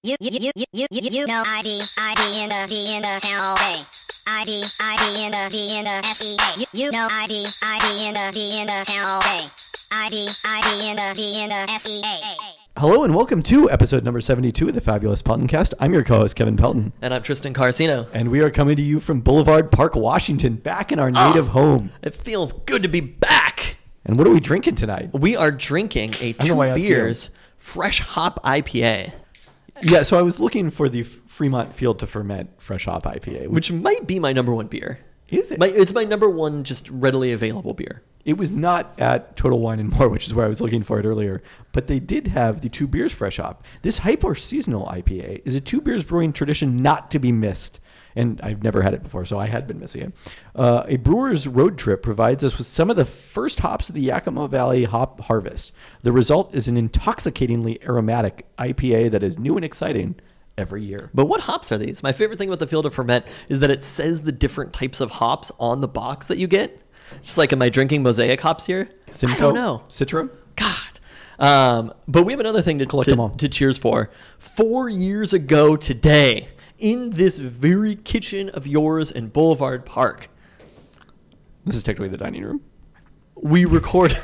You know ID in the town all day. ID in the SEA. You know ID in the town all day. ID in the SEA. Hello and welcome to episode number 72 of the Fabulous Peltoncast. I'm your co-host, Kevin Pelton. And I'm Tristan Carcino. And we are coming to you from Boulevard Park, Washington, back in our native home. It feels good to be back. And what are we drinking tonight? We are drinking a Two Beers Fresh Hop IPA. Yeah, so I was looking for the Fremont Field to Ferment Fresh Hop IPA. Which might be my number one beer. Is it? It's my number one just readily available beer. It was not at Total Wine and More, which is where I was looking for it earlier. But they did have the Two Beers Fresh Hop. This hyper seasonal IPA is a Two Beers brewing tradition not to be missed. And I've never had it before, so I had been missing it. A brewer's road trip provides us with some of the first hops of the Yakima Valley hop harvest. The result is an intoxicatingly aromatic IPA that is new and exciting every year. But what hops are these? My favorite thing about the Field to Ferment is that it says the different types of hops on the box that you get. Just like, am I drinking Mosaic hops here? Simcoe? I don't know. Citron? God. But we have another thing to cheers for. 4 years ago today, in this very kitchen of yours in Boulevard Park. This is technically the dining room. We record.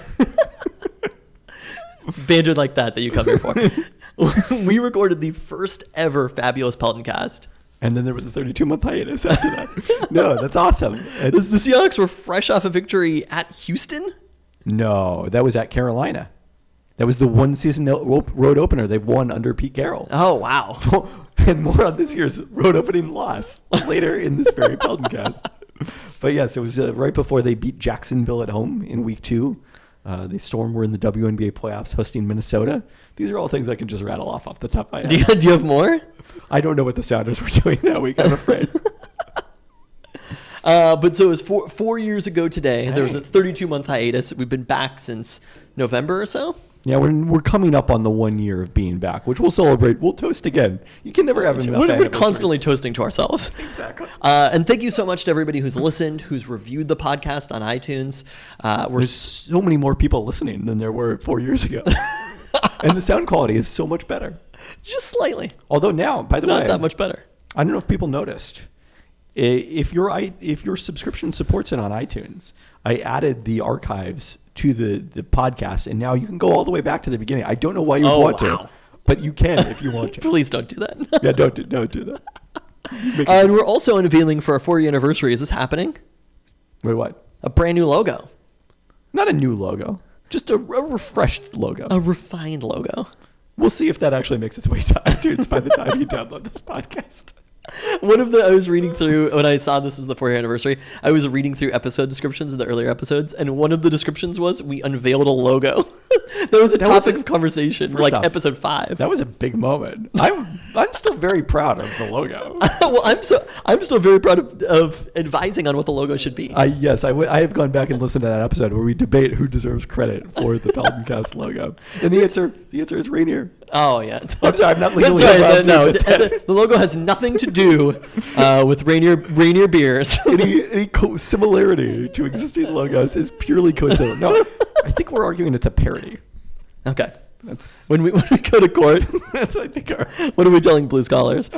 It's bantered like that you come here for. We recorded the first ever Fabulous Peltoncast. And then there was a 32-month hiatus after that. No, that's awesome. The Seahawks were fresh off a victory at Houston? No, that was at Carolina. That was the one season road opener they've won under Pete Carroll. Oh, wow. And more on this year's road opening loss later in this very Peltoncast. But yes, it was right before they beat Jacksonville at home in week 2. The Storm were in the WNBA playoffs hosting Minnesota. These are all things I can just rattle off the top of my head. Do you have more? I don't know what the Sounders were doing that week, I'm afraid. But so it was four years ago today. Hey. There was a 32-month hiatus. We've been back since November or so. Yeah, we're coming up on the 1 year of being back, which we'll celebrate. We'll toast again. You can never have enough. We're constantly toasting to ourselves. Exactly. And thank you so much to everybody who's listened, who's reviewed the podcast on iTunes. There's so many more people listening than there were 4 years ago. And the sound quality is so much better. Just slightly. Although now, by the way, not that much better. I don't know if people noticed. If your subscription supports it on iTunes, I added the archives to the podcast, and now you can go all the way back to the beginning. I don't know why you want to, but you can if you want to. Please don't do that. Yeah, don't do that. And we're also unveiling for our 4-year anniversary. Is this happening? Wait, what? A brand new logo. Not a new logo, just a refreshed logo. A refined logo. We'll see if that actually makes its way to iTunes by the time you download this podcast. I was reading through, when I saw this was the 4-year anniversary, I was reading through episode descriptions of the earlier episodes, and one of the descriptions was, we unveiled a logo. That was a topic of conversation, like episode 5. That was a big moment. I'm still very proud of the logo. Well, I'm still very proud of advising on what the logo should be. Yes, I have gone back and listened to that episode where we debate who deserves credit for the Peltoncast logo. And the answer is Rainier. Oh, yeah. I'm sorry, I'm not legally allowed the logo has nothing to do with Rainier beers. Any similarity to existing logos is purely coincidental. No, I think we're arguing it's a parody. Okay. That's when we go to court. That's I think what are we telling blue scholars?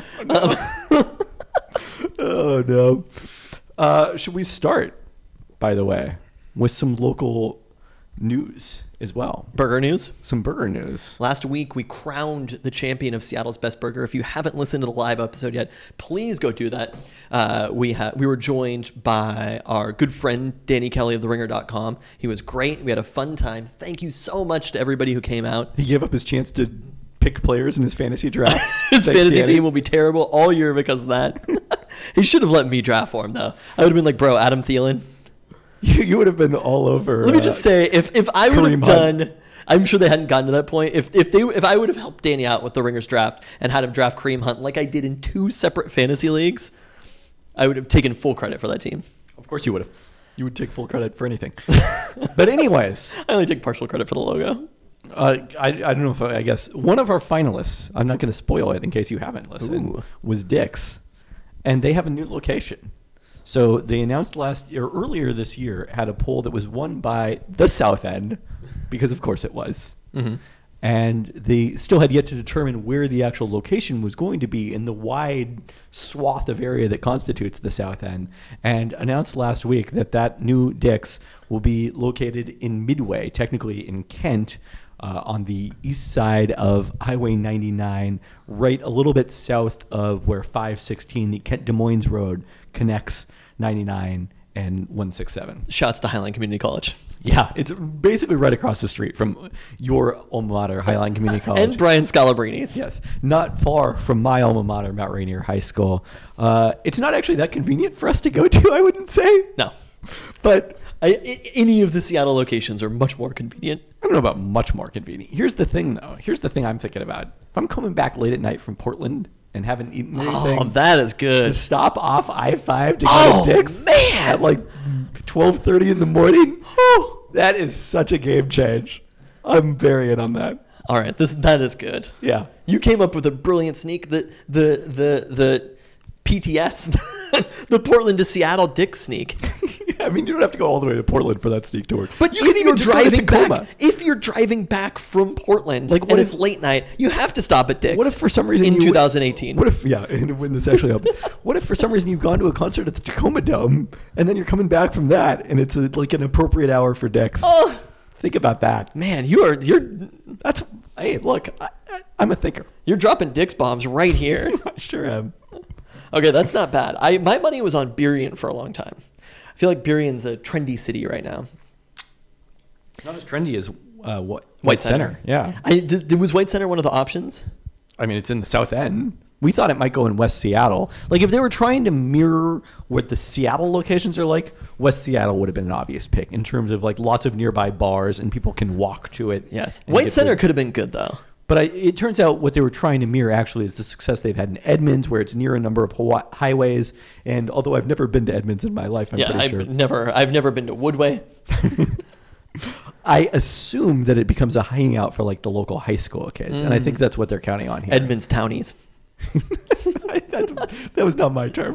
Oh no. Should we start, by the way, with some local news as well? Burger news? Some burger news. Last week, we crowned the champion of Seattle's Best Burger. If you haven't listened to the live episode yet, please go do that. We were joined by our good friend, Danny Kelly of TheRinger.com. He was great. We had a fun time. Thank you so much to everybody who came out. He gave up his chance to pick players in his fantasy draft. His fantasy team will be terrible all year because of that. He should have let me draft for him, though. I would have been like, bro, Adam Thielen. You would have been all over. Let me just say, if I would have done, I'm sure they hadn't gotten to that point. If I would have helped Danny out with the Ringers draft and had him draft Kareem Hunt like I did in 2 separate fantasy leagues, I would have taken full credit for that team. Of course you would have. You would take full credit for anything. But anyways, I only take partial credit for the logo. I don't know if I guess one of our finalists, I'm not going to spoil it in case you haven't listened, was Dick's, and they have a new location. So they announced earlier this year, had a poll that was won by the South End, because of course it was. Mm-hmm. and they still had yet to determine where the actual location was going to be in the wide swath of area that constitutes the South End, and announced last week that that new Dick's will be located in Midway, technically in Kent, on the east side of Highway 99, right a little bit south of where 516, the Kent Des Moines Road, connects 99 and 167. Shouts to Highline Community College. Yeah, it's basically right across the street from your alma mater, Highline Community College. And Brian Scalabrini's. Yes, not far from my alma mater, Mount Rainier High School. It's not actually that convenient for us to go to, I wouldn't say. No. But any of the Seattle locations are much more convenient. I don't know about much more convenient. Here's the thing, though. Here's the thing I'm thinking about. If I'm coming back late at night from Portland and haven't eaten anything, Oh, that is to good. stop off I-5 to go to Dick's man! at like 12:30 in the morning, that is such a game change. I'm very in on that. All right, that is good. Yeah. You came up with a brilliant sneak. The PTS, the Portland to Seattle Dick sneak. I mean, you don't have to go all the way to Portland for that sneak to work. But you can if even you're just go to driving Tacoma. back, if you're driving back from Portland, Like, like what and if- it's late night, you have to stop at Dick's. What if for some reason in you 2018? What if and when this actually happened? What if for some reason you've gone to a concert at the Tacoma Dome and then you're coming back from that and it's like an appropriate hour for Dick's? Oh. Think about that. Man, you're That's hey, look, I'm a thinker. dropping Dick's bombs right here. I sure am. Okay, that's not bad. My money was on Burien for a long time. I feel like Burien's a trendy city right now. Not as trendy as White Center. Yeah. Was White Center one of the options? I mean, it's in the South End. We thought it might go in West Seattle. Like, if they were trying to mirror what the Seattle locations are like, West Seattle would have been an obvious pick in terms of, like, lots of nearby bars and people can walk to it. Yes. and White get Center food. could have been good, though. But it turns out what they were trying to mirror actually is the success they've had in Edmonds, where it's near a number of highways. And although I've never been to Edmonds in my life, I'm Yeah, pretty sure. I've never been to Woodway. I assume that it becomes a hangout for, like, the local high school kids. And I think that's what they're counting on here. Edmonds Townies. that was not my term.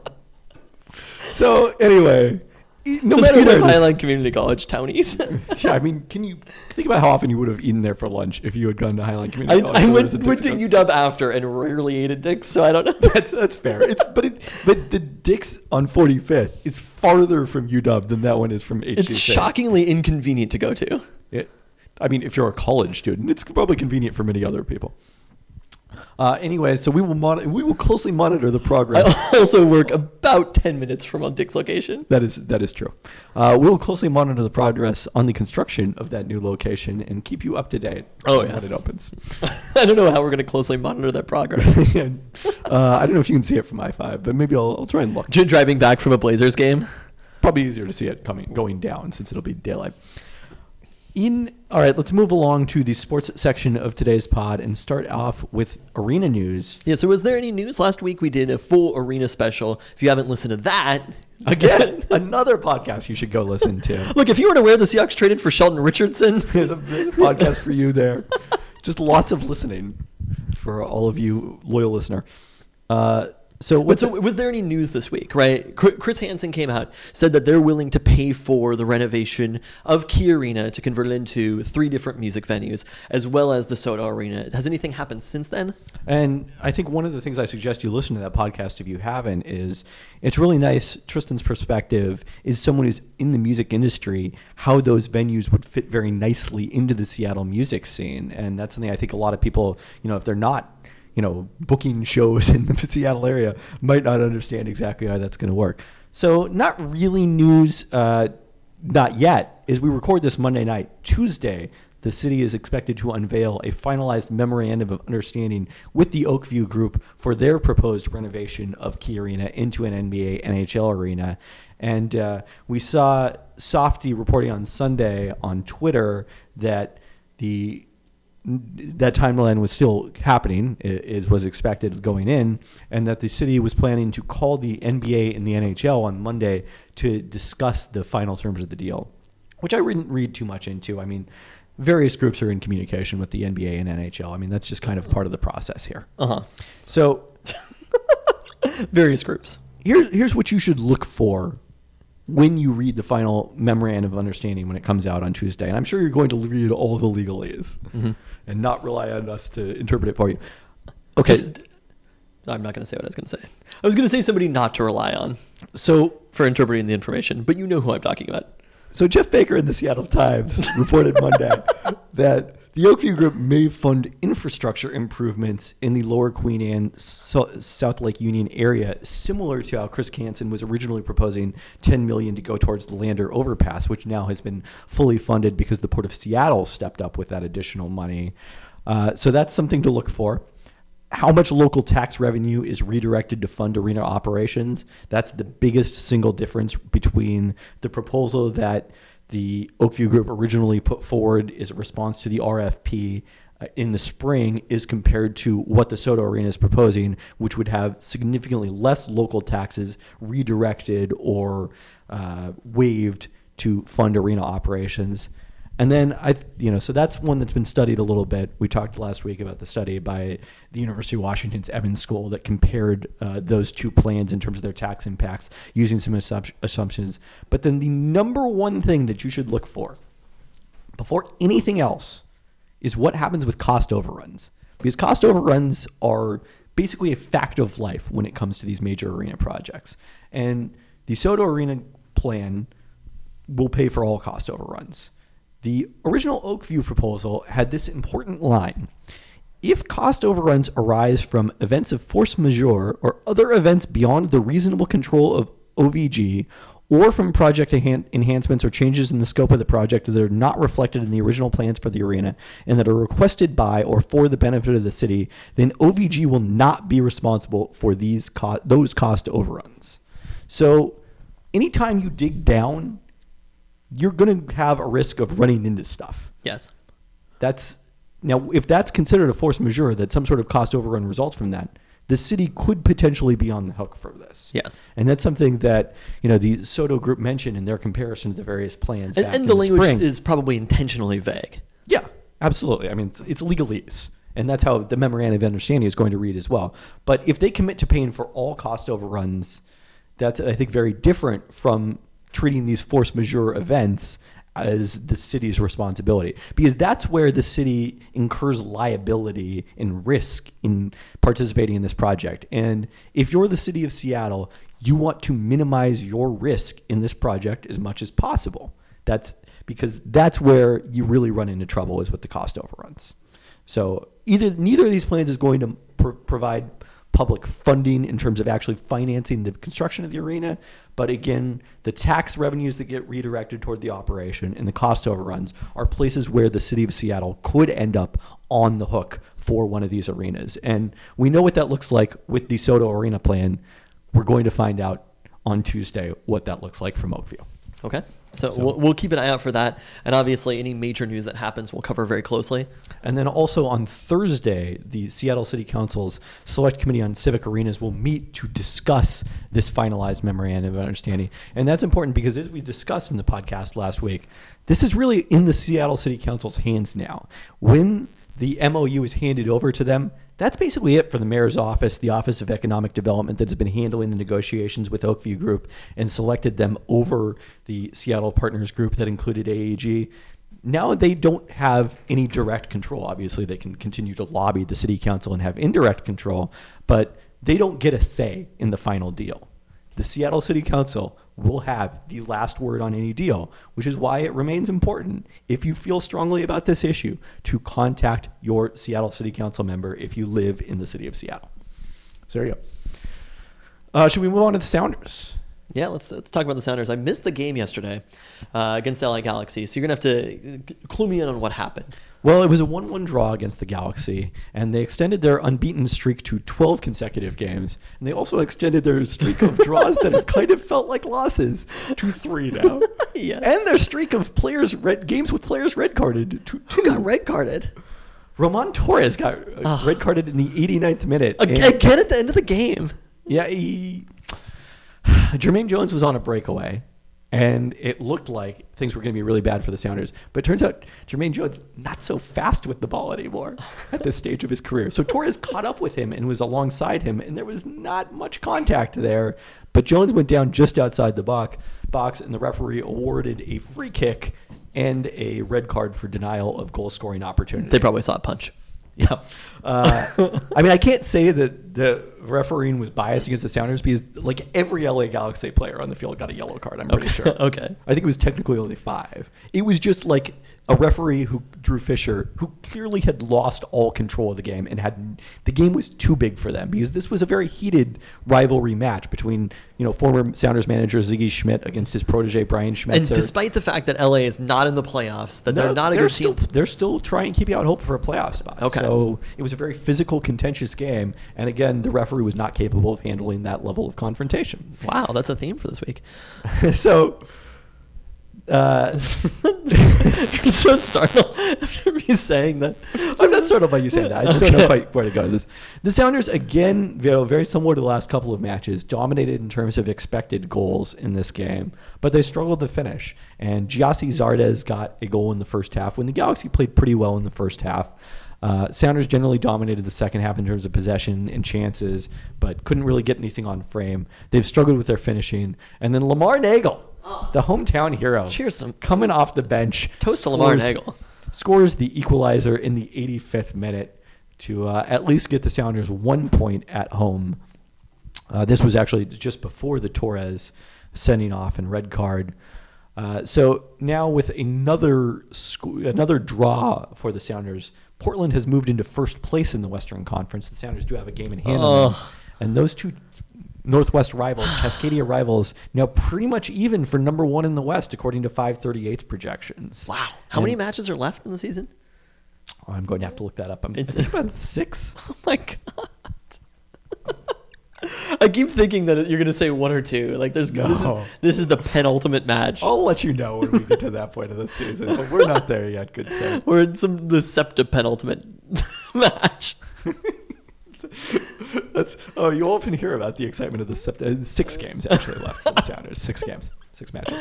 So anyway, no matter Speaking where of it is, Highline Community College Townies. yeah, I mean, can you think about how often you would have eaten there for lunch if you had gone to Highline Community College? I or went was it to Dick's? UW after and rarely ate at Dick's, so I don't know. That's fair. But the Dick's on 45th is farther from UW than that one is from HCC. It's shockingly inconvenient to go to. I mean, if you're a college student, it's probably convenient for many other people. Anyway, so we will closely monitor the progress. I also work about 10 minutes from a Dick's location. That is true. We will closely monitor the progress on the construction of that new location and keep you up to date Oh, yeah. when it opens. I don't know how we're going to closely monitor that progress. I don't know if you can see it from I-5, but maybe I'll try and look. Driving back from a Blazers game. Probably easier to see it going down since it'll be daylight. All right, let's move along to the sports section of today's pod and start off with arena news. Yeah, so was there any news? Last week we did a full arena special. If you haven't listened to that, Again, another podcast you should go listen to. look, if you weren't aware the Seahawks traded for Sheldon Richardson, There's a podcast for you there. Just lots of listening for all of you loyal listener. So was there any news this week, right? Chris Hansen came out, said that they're willing to pay for the renovation of Key Arena to convert it into 3 different music venues, as well as the Soda Arena. Has anything happened since then? And I think one of the things I suggest you listen to that podcast if you haven't is it's really nice. Tristan's perspective is someone who's in the music industry, how those venues would fit very nicely into the Seattle music scene. And that's something I think a lot of people, if they're not, booking shows in the Seattle area might not understand exactly how that's going to work. So not really news, not yet. As we record this Monday night, Tuesday, the city is expected to unveil a finalized memorandum of understanding with the Oakview Group for their proposed renovation of Key Arena into an NBA NHL arena. And we saw Softy reporting on Sunday on Twitter that that timeline was still happening, was expected going in, and that the city was planning to call the NBA and the NHL on Monday to discuss the final terms of the deal, which I didn't read too much into. I mean, various groups are in communication with the NBA and NHL. I mean, that's just kind of part of the process here. Uh-huh. So Various groups. here's what you should look for when you read the final memorandum of understanding when it comes out on Tuesday. And I'm sure you're going to read all the legalese and not rely on us to interpret it for you. Okay. I'm not going to say what I was going to say. I was going to say somebody not to rely on So for interpreting the information, but you know who I'm talking about. So Jeff Baker in the Seattle Times reported Monday that the Oakview Group may fund infrastructure improvements in the Lower Queen Anne South Lake Union area, similar to how Chris Hansen was originally proposing $10 million to go towards the Lander overpass, which now has been fully funded because the Port of Seattle stepped up with that additional money. So that's something to look for. How much local tax revenue is redirected to fund arena operations? That's the biggest single difference between the proposal that the Oakview Group originally put forward as a response to the RFP in the spring is compared to what the Soto Arena is proposing, which would have significantly less local taxes redirected or waived to fund arena operations. And then so that's one that's been studied a little bit. We talked last week about the study by the University of Washington's Evans School that compared those two plans in terms of their tax impacts using some assumptions. But then the number one thing that you should look for before anything else is what happens with cost overruns, because cost overruns are basically a fact of life when it comes to these major arena projects. And the Soto Arena plan will pay for all cost overruns. The original Oakview proposal had this important line: if cost overruns arise from events of force majeure or other events beyond the reasonable control of OVG, or from project enhancements or changes in the scope of the project that are not reflected in the original plans for the arena and that are requested by or for the benefit of the city, then OVG will not be responsible for those cost overruns. So anytime you dig down, you're going to have a risk of running into stuff. Yes. Now, if that's considered a force majeure, that some sort of cost overrun results from that, the city could potentially be on the hook for this. Yes. And that's something that, the Soto Group mentioned in their comparison to the various plans. And the language is probably intentionally vague. Yeah, absolutely. I mean, it's legalese. And that's how the memorandum of understanding is going to read as well. But if they commit to paying for all cost overruns, that's, I think, very different from treating these force majeure events as the city's responsibility, because that's where the city incurs liability and risk in participating in this project. And if you're the city of Seattle, you want to minimize your risk in this project as much as possible. That's because that's where you really run into trouble, is with the cost overruns. So neither of these plans is going to provide public funding in terms of actually financing the construction of the arena. But again, the tax revenues that get redirected toward the operation and the cost overruns are places where the city of Seattle could end up on the hook for one of these arenas. And we know what that looks like with the Soto Arena plan. We're going to find out on Tuesday what that looks like from Oakview. Okay. So we'll keep an eye out for that. And obviously, any major news that happens, we'll cover very closely. And then also on Thursday, the Seattle City Council's Select Committee on Civic Arenas will meet to discuss this finalized memorandum of understanding. And that's important because, as we discussed in the podcast last week, this is really in the Seattle City Council's hands now. When the MOU is handed over to them, that's basically it for the mayor's office, the Office of Economic Development, that has been handling the negotiations with Oakview Group and selected them over the Seattle Partners Group that included AAG. Now they don't have any direct control. Obviously, they can continue to lobby the city council and have indirect control, but they don't get a say in the final deal. The Seattle City Council will have the last word on any deal, which is why it remains important, if you feel strongly about this issue, to contact your Seattle City Council member if you live in the city of Seattle. So there you go. Should we move on to the Sounders? Yeah, let's talk about the Sounders. I missed the game yesterday against the LA Galaxy, so you're going to have to clue me in on what happened. Well, it was a 1-1 draw against the Galaxy, and they extended their unbeaten streak to 12 consecutive games. And they also extended their streak of draws that have kind of felt like losses to 3 now. Yes. And their streak of games with players red-carded to 2. Who got red-carded? Roman Torres got red-carded in the 89th minute. Again at the end of the game. Yeah, Jermaine Jones was on a breakaway, And it looked like things were going to be really bad for the Sounders. But it turns out Jermaine Jones not so fast with the ball anymore at this stage of his career. So Torres caught up with him and was alongside him, and there was not much contact there. But Jones went down just outside the box, and the referee awarded a free kick and a red card for denial of goal-scoring opportunity. They probably saw a punch. Yeah. I mean, I can't say that the refereeing was biased against the Sounders because, like, every LA Galaxy player on the field got a yellow card, I'm pretty sure. Okay. I think it was technically only 5. It was just like a referee who, Drew Fisher, who clearly had lost all control of the game and had the game was too big for them because this was a very heated rivalry match between, former Sounders manager Ziggy Schmidt against his protege Brian Schmetzer. And despite the fact that LA is not in the playoffs, that they're not a good team. They're still trying to keep out hope for a playoff spot. Okay. So it was a very physical, contentious game. And again, the referee was not capable of handling that level of confrontation. Wow, that's a theme for this week. So... You're so startled after me saying that. I'm not startled by you saying that. I just don't know quite where to go with this. The Sounders, again, very similar to the last couple of matches, dominated in terms of expected goals in this game, but they struggled to finish. And Giassi Zardes got a goal in the first half when the Galaxy played pretty well in the first half. Sounders generally dominated the second half in terms of possession and chances, but couldn't really get anything on frame. They've struggled with their finishing. And then Lamar Nagel, the hometown hero, cheers to him, coming off the bench. Toast to Lamar Nagel. Scores the equalizer in the 85th minute to at least get the Sounders 1 point at home. This was actually just before the Torres sending off and red card. So now with another draw for the Sounders, Portland has moved into first place in the Western Conference. The Sounders do have a game in hand on them. And those two Northwest rivals, Cascadia rivals, now pretty much even for number 1 in the West, according to 538's projections. Wow. How many matches are left in the season? I'm going to have to look that up. I think about 6. Oh, my God. I keep thinking that you're going to say 1 or 2. Like, this is the penultimate match. I'll let you know when we get to that point of the season, but we're not there yet, good sir. We're in the septa-penultimate match. You often hear about the excitement of the 6 games actually left for the Sounders. 6 games, 6 matches.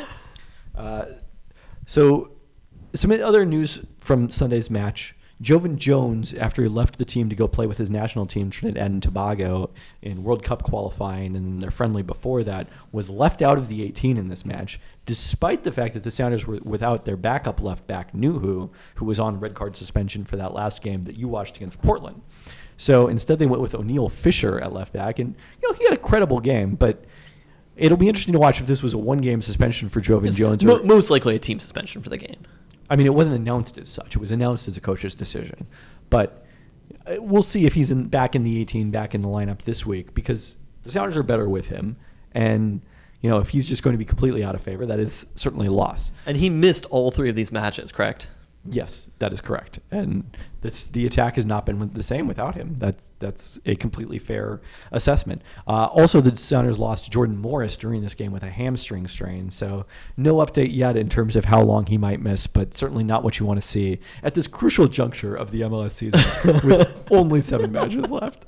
So some other news from Sunday's match. Jovan Jones, after he left the team to go play with his national team, Trinidad and Tobago, in World Cup qualifying and their friendly before that, was left out of the 18 in this match, despite the fact that the Sounders were without their backup left back, Nuhu, who was on red card suspension for that last game that you watched against Portland. So instead they went with O'Neill Fisher at left back, and he had a credible game, but it'll be interesting to watch if this was a 1-game suspension for Jovan Jones. Most likely a team suspension for the game. I mean, it wasn't announced as such. It was announced as a coach's decision. But we'll see if he's back in the 18, back in the lineup this week, because the Sounders are better with him. And, if he's just going to be completely out of favor, that is certainly a loss. And he missed all 3 of these matches, correct? Yes, that is correct. And the attack has not been the same without him. That's a completely fair assessment. Also, the Sounders lost Jordan Morris during this game with a hamstring strain. So no update yet in terms of how long he might miss, but certainly not what you want to see at this crucial juncture of the MLS season with only 7 matches left.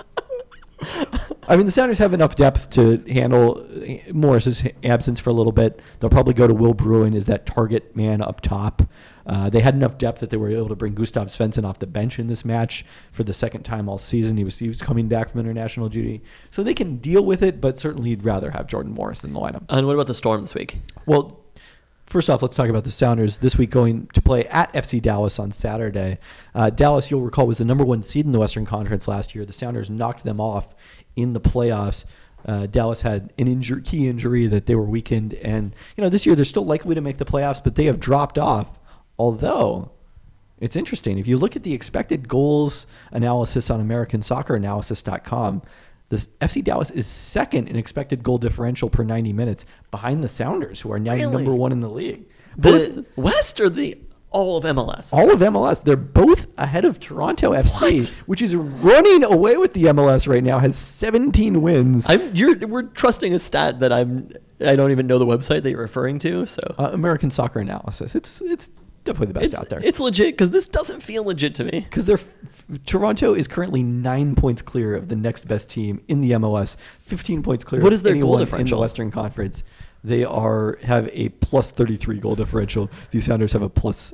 I mean, the Sounders have enough depth to handle Morris's absence for a little bit. They'll probably go to Will Bruin as that target man up top. They had enough depth that they were able to bring Gustav Svensson off the bench in this match for the second time all season. He was coming back from international duty. So they can deal with it, but certainly you'd rather have Jordan Morris in the lineup. And what about the Storm this week? Well, first off, let's talk about the Sounders this week going to play at FC Dallas on Saturday. Dallas, you'll recall, was the number 1 seed in the Western Conference last year. The Sounders knocked them off in the playoffs. Dallas had an key injury that they were weakened. And, this year they're still likely to make the playoffs, but they have dropped off. Although, it's interesting. If you look at the expected goals analysis on AmericanSoccerAnalysis.com, the FC Dallas is second in expected goal differential per 90 minutes behind the Sounders, who are now number 1 in the league. The West or the all of MLS? All of MLS. They're both ahead of Toronto FC, which is running away with the MLS right now, has 17 wins. We're trusting a stat that I don't even know the website that you're referring to. So American Soccer Analysis. It's definitely the best out there. It's legit because this doesn't feel legit to me. Because Toronto is currently 9 points clear of the next best team in the MLS, 15 points clear. What is their of goal anyone differential in the Western Conference? They have a plus 33 goal differential. The Sounders have a plus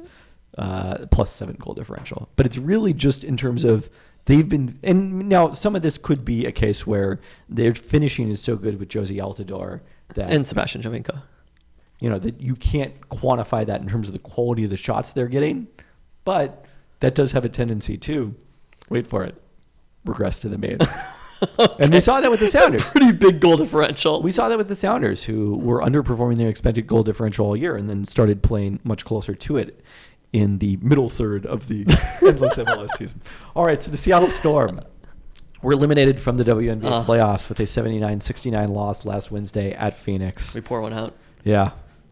7 goal differential. But it's really just in terms of they've been, and now some of this could be a case where their finishing is so good with Josie Altidore and Sebastian Jovinko. That you can't quantify that in terms of the quality of the shots they're getting. But that does have a tendency to, wait for it, regress to the mean. Okay. And we saw that with the Sounders. It's a pretty big goal differential. We saw that with the Sounders, who were underperforming their expected goal differential all year and then started playing much closer to it in the middle third of the endless MLS season. All right, so the Seattle Storm were eliminated from the WNBA playoffs with a 79-69 loss last Wednesday at Phoenix. We pour one out. Yeah.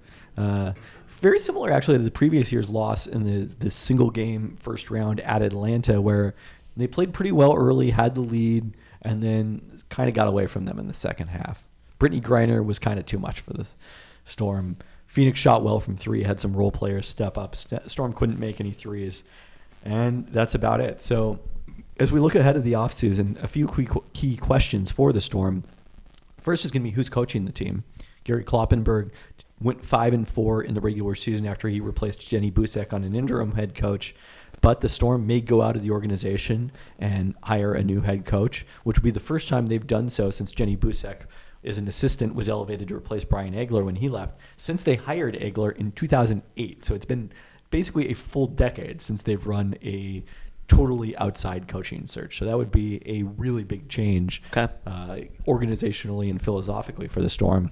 Very similar, actually, to the previous year's loss in the single game first round at Atlanta, where they played pretty well early, had the lead, and then kind of got away from them in the second half. Brittany Griner was kind of too much for the Storm. Phoenix shot well from three, had some role players step up. Storm couldn't make any threes, and that's about it. So as we look ahead of the offseason, a few key questions for the Storm. First is going to be who's coaching the team. Gary Kloppenberg went 5-4 in the regular season after he replaced Jenny Busek on an interim head coach. But the Storm may go out of the organization and hire a new head coach, which will be the first time they've done so since Jenny Busek, as an assistant, was elevated to replace Brian Egler when he left, since they hired Egler in 2008. So it's been basically a full decade since they've run a totally outside coaching search. So that would be a really big change organizationally and philosophically for the Storm.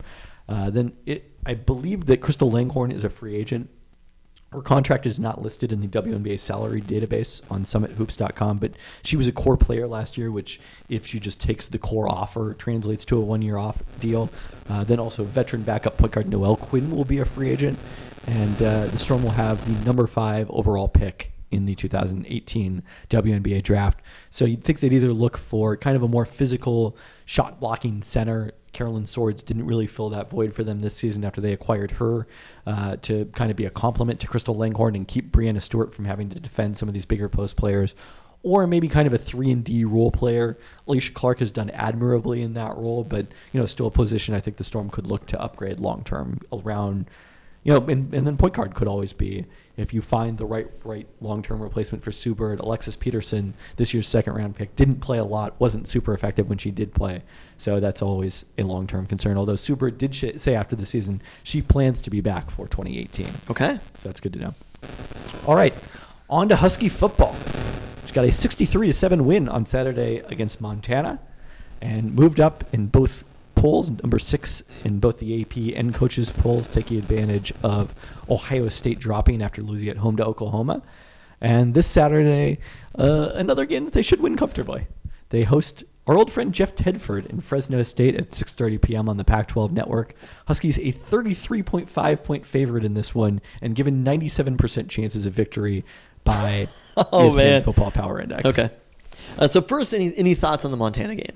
I believe that Crystal Langhorne is a free agent. Her contract is not listed in the WNBA salary database on summithoops.com, but she was a core player last year, which, if she just takes the core offer, translates to a one-year off deal. Then also veteran backup point guard Noelle Quinn will be a free agent, and the Storm will have the number 5 overall pick in the 2018 WNBA draft. So you'd think they'd either look for kind of a more physical shot-blocking center. Carolyn Swords didn't really fill that void for them this season after they acquired her to kind of be a complement to Crystal Langhorne and keep Brianna Stewart from having to defend some of these bigger post players. Or maybe kind of a 3-and-D role player. Alicia Clark has done admirably in that role, but still a position I think the Storm could look to upgrade long-term around. And then point guard could always be, if you find the right long-term replacement for Sue Bird. Alexis Peterson, this year's second-round pick, didn't play a lot, wasn't super effective when she did play. So that's always a long-term concern. Although Sue Bird did say after the season she plans to be back for 2018. Okay. So that's good to know. All right, on to Husky football. She got a 63-7 win on Saturday against Montana and moved up in both polls, number 6 in both the AP and coaches polls, taking advantage of Ohio State dropping after losing at home to Oklahoma. And this Saturday, another game that they should win comfortably. They host our old friend Jeff Tedford in Fresno State at 6:30 p.m. on the Pac-12 network. Huskies a 33.5-point favorite in this one and given 97% chances of victory by ESPN's Football Power Index. Okay. So first, any thoughts on the Montana game?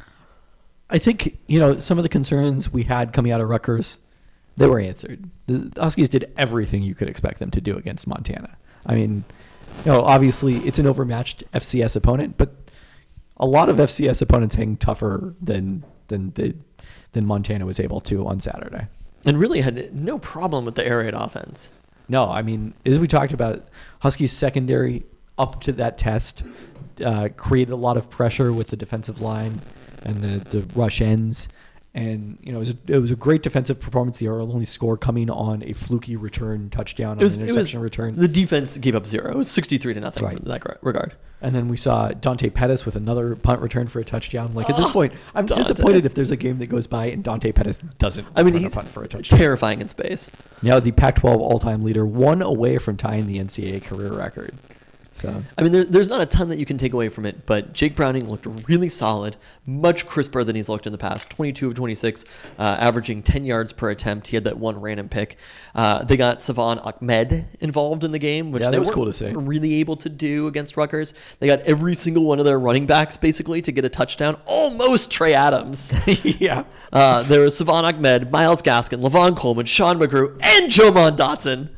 I think, some of the concerns we had coming out of Rutgers, they were answered. The Huskies did everything you could expect them to do against Montana. I mean, obviously it's an overmatched FCS opponent, but a lot of FCS opponents hang tougher than Montana was able to on Saturday. And really had no problem with the air raid offense. No, I mean, as we talked about, Huskies secondary up to that test created a lot of pressure with the defensive line and the rush ends. And, it was a great defensive performance. The only score coming on a fluky return touchdown on an interception return. The defense gave up 0. It was 63-0 right. in that regard. And then we saw Dante Pettis with another punt return for a touchdown. At this point, I'm disappointed if there's a game that goes by and Dante Pettis doesn't return a punt for a touchdown. Terrifying in space. Now the Pac-12 all-time leader, 1 away from tying the NCAA career record. So there's not a ton that you can take away from it, but Jake Browning looked really solid, much crisper than he's looked in the past. 22 of 26, averaging 10 yards per attempt. He had that one random pick. They got Savon Ahmed involved in the game, which that they was weren't cool to see. Really able to do against Rutgers. They got every single one of their running backs basically to get a touchdown. Almost Trey Adams. Yeah. There was Savon Ahmed, Miles Gaskin, Levon Coleman, Sean McGrew, and Jomon Dotson.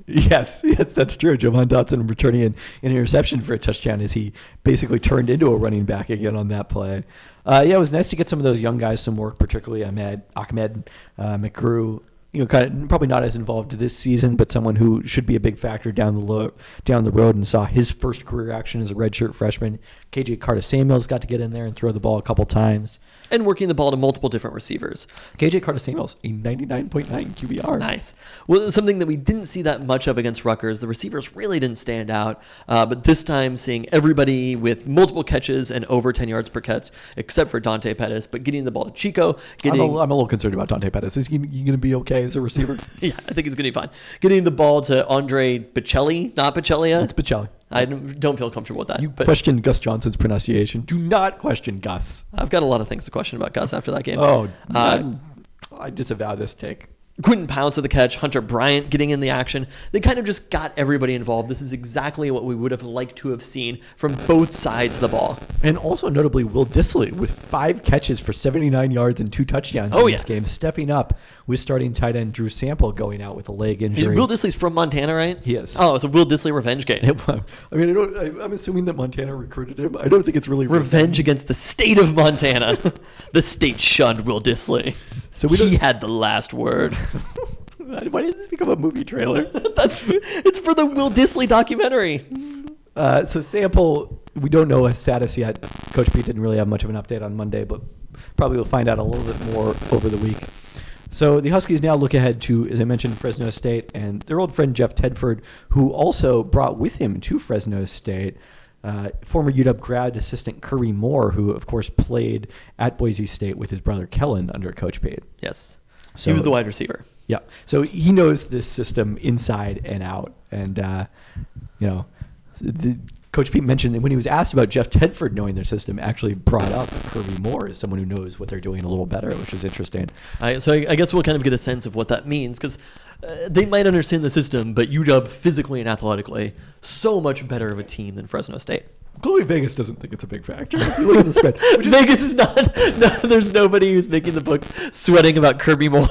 Yes, that's true. Jahan Dotson returning an interception for a touchdown as he basically turned into a running back again on that play. It was nice to get some of those young guys some work, particularly Ahmed McGrew. Kind of probably not as involved this season, but someone who should be a big factor down the road, and saw his first career action as a redshirt freshman. KJ Carter-Samuels got to get in there and throw the ball a couple times. And working the ball to multiple different receivers. KJ Carter-Samuels, a 99.9 QBR. Nice. Well, something that we didn't see that much of against Rutgers. The receivers really didn't stand out. But this time, seeing everybody with multiple catches and over 10 yards per catch, except for Dante Pettis. But getting the ball to Chico. I'm a little concerned about Dante Pettis. Is he going to be okay as a receiver? Yeah, I think he's going to be fine. Getting the ball to Andre Bocelli, not Bocellia. It's Bocelli. I don't feel comfortable with that. You question Gus Johnson's pronunciation. Do not question Gus. I've got a lot of things to question about Gus after that game. Oh, I disavow this take. Quentin Pounce with the catch, Hunter Bryant getting in the action. They kind of just got everybody involved. This is exactly what we would have liked to have seen from both sides of the ball. And also notably, Will Dissly with 5 catches for 79 yards and 2 touchdowns in this game, stepping up with starting tight end Drew Sample going out with a leg injury. Will Dissly's from Montana, right? He is. Oh, it's a Will Dissly revenge game. I'm assuming that Montana recruited him. I don't think it's really revenge against the state of Montana. The state shunned Will Dissly. So he had the last word. Why did this become a movie trailer? It's for the Will Dissly documentary. So Sample, we don't know his status yet. Coach Pete didn't really have much of an update on Monday, but probably we'll find out a little bit more over the week. So the Huskies now look ahead to, as I mentioned, Fresno State and their old friend Jeff Tedford, who also brought with him to Fresno State former UW grad assistant Kirby Moore, who, of course, played at Boise State with his brother Kellen under Coach Pete. Yes. So, he was the wide receiver. Yeah. So he knows this system inside and out. And, Coach Pete mentioned that when he was asked about Jeff Tedford knowing their system, actually brought up Kirby Moore as someone who knows what they're doing a little better, which is interesting. So I guess we'll kind of get a sense of what that means, because they might understand the system, but UW physically and athletically so much better of a team than Fresno State. Clearly Vegas doesn't think it's a big factor. If you look at the spread. Vegas is not. No, there's nobody who's making the books sweating about Kirby Moore.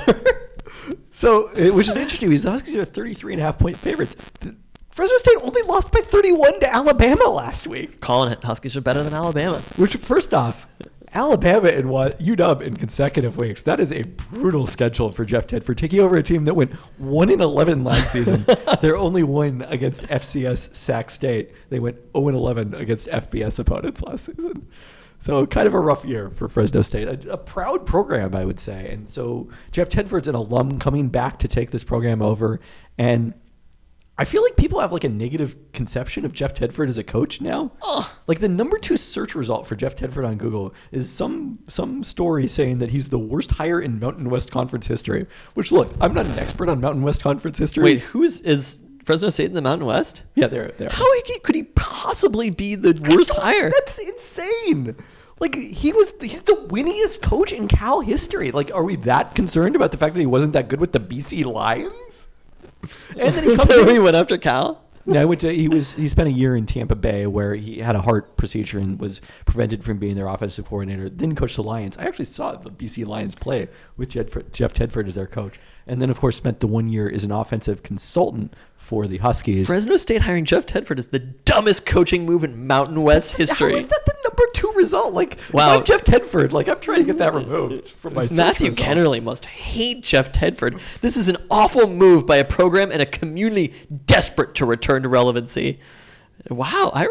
So, which is interesting because the Huskies are 33.5-point favorites. Fresno State only lost by 31 to Alabama last week. Calling it, Huskies are better than Alabama. Which, first off, Alabama and UW in consecutive weeks. That is a brutal schedule for Jeff Tedford, taking over a team that went 1-11 last season. Their only win against FCS Sac State. They went 0-11 against FBS opponents last season. So kind of a rough year for Fresno State. A proud program, I would say. And so Jeff Tedford's an alum coming back to take this program over. And I feel like people have like a negative conception of Jeff Tedford as a coach now. Like the number 2 search result for Jeff Tedford on Google is some story saying that he's the worst hire in Mountain West Conference history. Which, look, I'm not an expert on Mountain West Conference history. Wait, is Fresno State in the Mountain West? Yeah, they're. How could he possibly be the worst hire? That's insane. Like he's the winningest coach in Cal history. Like, are we that concerned about the fact that he wasn't that good with the BC Lions? And then he comes so he went after Cal? No, he spent a year in Tampa Bay where he had a heart procedure and was prevented from being their offensive coordinator. Then coached the Lions. I actually saw the BC Lions play with Jeff Tedford as their coach. And then, of course, spent the 1 year as an offensive consultant for the Huskies. Fresno State hiring Jeff Tedford is the dumbest coaching move in Mountain West history. How is that the number 2 result? Like, wow. If I'm Jeff Tedford, like, I'm trying to get that removed from my Matthew Kennerly must hate Jeff Tedford. This is an awful move by a program and a community desperate to return to relevancy. Wow, I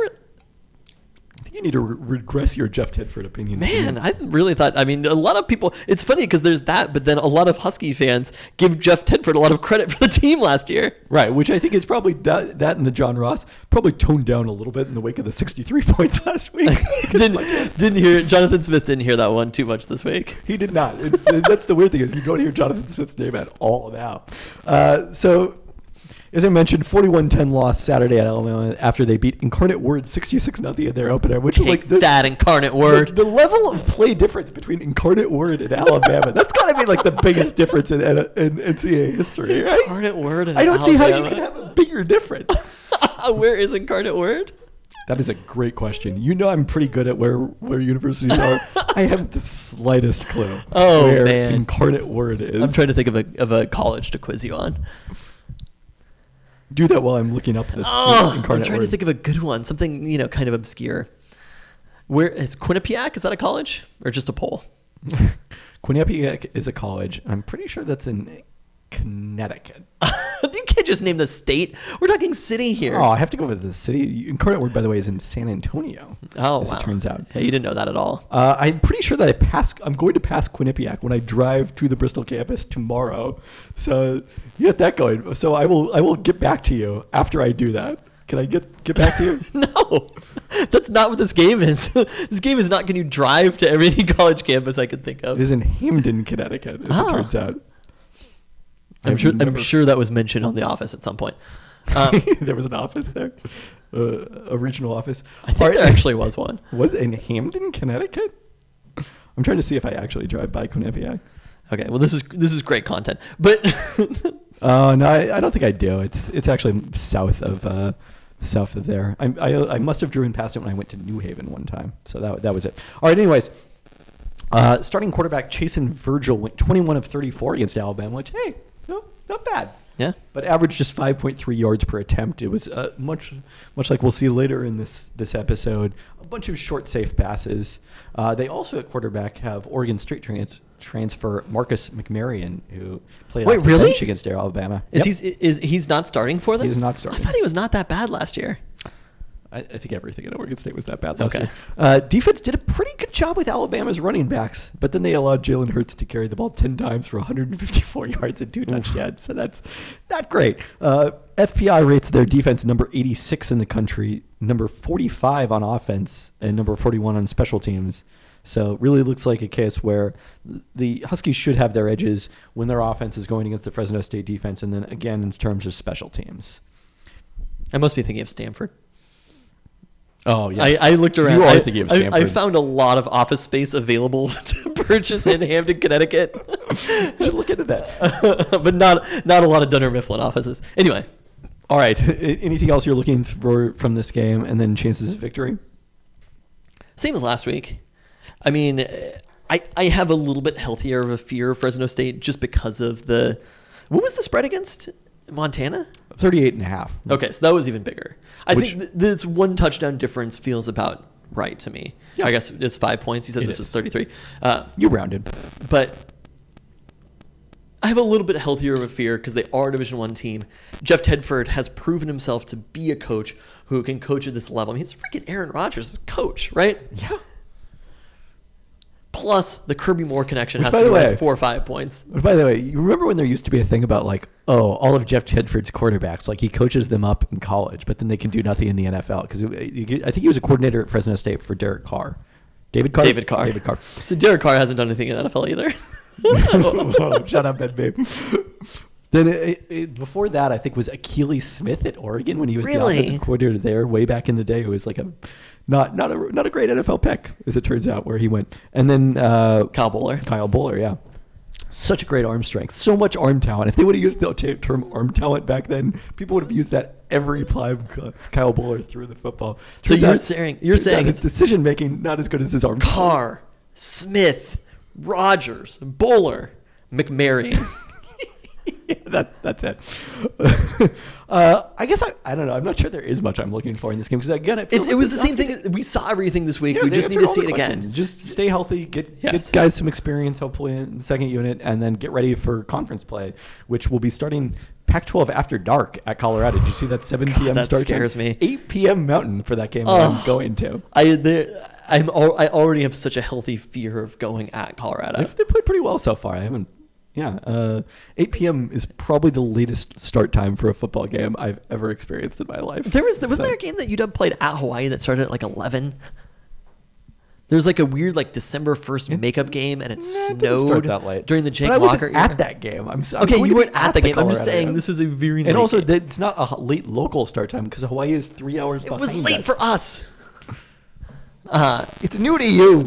think you need to regress your Jeff Tedford opinion. Man, I really thought, a lot of people, it's funny because there's that, but then a lot of Husky fans give Jeff Tedford a lot of credit for the team last year. Right, which I think is probably that and the John Ross probably toned down a little bit in the wake of the 63 points last week. didn't hear, Jonathan Smith didn't hear that one too much this week. He did not. That's the weird thing is you don't hear Jonathan Smith's name at all now. So, as I mentioned, 41-10 loss Saturday at Alabama after they beat Incarnate Word 66-0 in their opener. Which Take like that Incarnate Word. The level of play difference between Incarnate Word and Alabama, that's got to be like the biggest difference in NCAA history, right? Incarnate Word and I don't Alabama. see how you can have a bigger difference. Where is Incarnate Word? That is a great question. You know I'm pretty good at where universities are. I haven't the slightest clue where Incarnate Word is. I'm trying to think of a college to quiz you on. Do that while I'm looking up this I'm incarnate trying word. to think of a good one. Something, kind of obscure. Where is Quinnipiac? Is that a college or just a poll? Quinnipiac is a college. I'm pretty sure that's in Connecticut. You can't just name the state. We're talking city here. Oh, I have to go with the city. Incarnate Word, by the way, is in San Antonio. Oh, as wow. it turns out. Yeah, you didn't know that at all. I'm pretty sure that I'm going to pass Quinnipiac when I drive to the Bristol campus tomorrow. So you get that going. So I will get back to you after I do that. Can I get back to you? No, that's not what this game is. This game is not can you drive to every college campus I could think of. It is in Hamden, Connecticut, as it turns out. I'm sure that was mentioned on The Office at some point. There was an office there, a regional office. I think there actually was one. Was it in Hamden, Connecticut? I'm trying to see if I actually drive by Quinnipiac. Okay, well this is great content, but No, I don't think I do. It's actually south of there. I must have driven past it when I went to New Haven one time. So that was it. All right. Anyways, starting quarterback Chasen Virgil went 21 of 34 against Alabama, which not bad. Yeah. But averaged just 5.3 yards per attempt. It was much like we'll see later in this episode, a bunch of short, safe passes. They also at quarterback have Oregon State transfer Marcus McMaryion, who played off the really? bench against Alabama. He's not starting for them? He is not starting. I thought he was not that bad last year. I think everything at Oregon State was that bad last Okay. year. Defense did a pretty good job with Alabama's running backs, but then they allowed Jalen Hurts to carry the ball 10 times for 154 yards and 2 touchdowns. So that's not great. FPI rates their defense number 86 in the country, number 45 on offense, and number 41 on special teams. So it really looks like a case where the Huskies should have their edges when their offense is going against the Fresno State defense, and then again in terms of special teams. I must be thinking of Stanford. Oh, yes. I looked around. You are thinking of Stanford. I found a lot of office space available to purchase in Hamden, Connecticut. You should look into that. But not a lot of Dunder Mifflin offices. Anyway. All right. Anything else you're looking for from this game, and then chances of victory? Same as last week. I mean, I have a little bit healthier of a fear of Fresno State just because of what was the spread against Montana? 38.5. Okay, so that was even bigger. I think this one touchdown difference feels about right to me. Yeah. I guess it's 5 points. You said this was 33. You rounded. But I have a little bit healthier of a fear because they are a Division I team. Jeff Tedford has proven himself to be a coach who can coach at this level. I mean, he's freaking Aaron Rodgers' coach, right? Yeah. Plus, the Kirby Moore connection has by to the be way- like 4 or 5 points. But by the way, you remember when there used to be a thing about all of Jeff Tedford's quarterbacks, he coaches them up in college, but then they can do nothing in the NFL because I think he was a coordinator at Fresno State for Derek Carr. David Carr. David Carr. So Derek Carr hasn't done anything in the NFL either. Oh, shut up, Ben Babe. Then before that, I think was Akili Smith at Oregon when he was Really? the offensive coordinator there way back in the day. It was like not a great NFL pick, as it turns out, where he went. And then Kyle Bowler. Kyle Bowler, yeah. Such a great arm strength. So much arm talent. If they would have used the term arm talent back then, people would have used that every time Kyle Bowler threw the football. So Turns you're out saying his decision making not as good as his arm talent. Carr, Smith, Rodgers, Bowler, McMaryion. Yeah, that's it. I guess I don't know. I'm not sure there is much I'm looking for in this game because again, It was the same thing. We saw everything this week. We just need to see it again. Just stay healthy, get Yes. guys some experience, hopefully in the second unit, and then get ready for conference play, which will be starting Pac-12 after dark at Colorado. Did you see that 7 p.m. that start scares time? me. 8 p.m. Mountain for that game that I'm going to. I already have such a healthy fear of going at Colorado. They played pretty well so far. I haven't. Yeah, 8 p.m. is probably the latest start time for a football game I've ever experienced in my life. Wasn't there a game that UW played at Hawaii that started at 11? There was a weird December 1st makeup game and it didn't snowed start that late. during the Jake But I wasn't Locker at era. that game. I'm Okay, going you to weren't be at the game. I'm just Colorado saying game. this was a very late And also, game. it's not a late local start time because Hawaii is 3 hours It behind was late us. for us. It's new to you.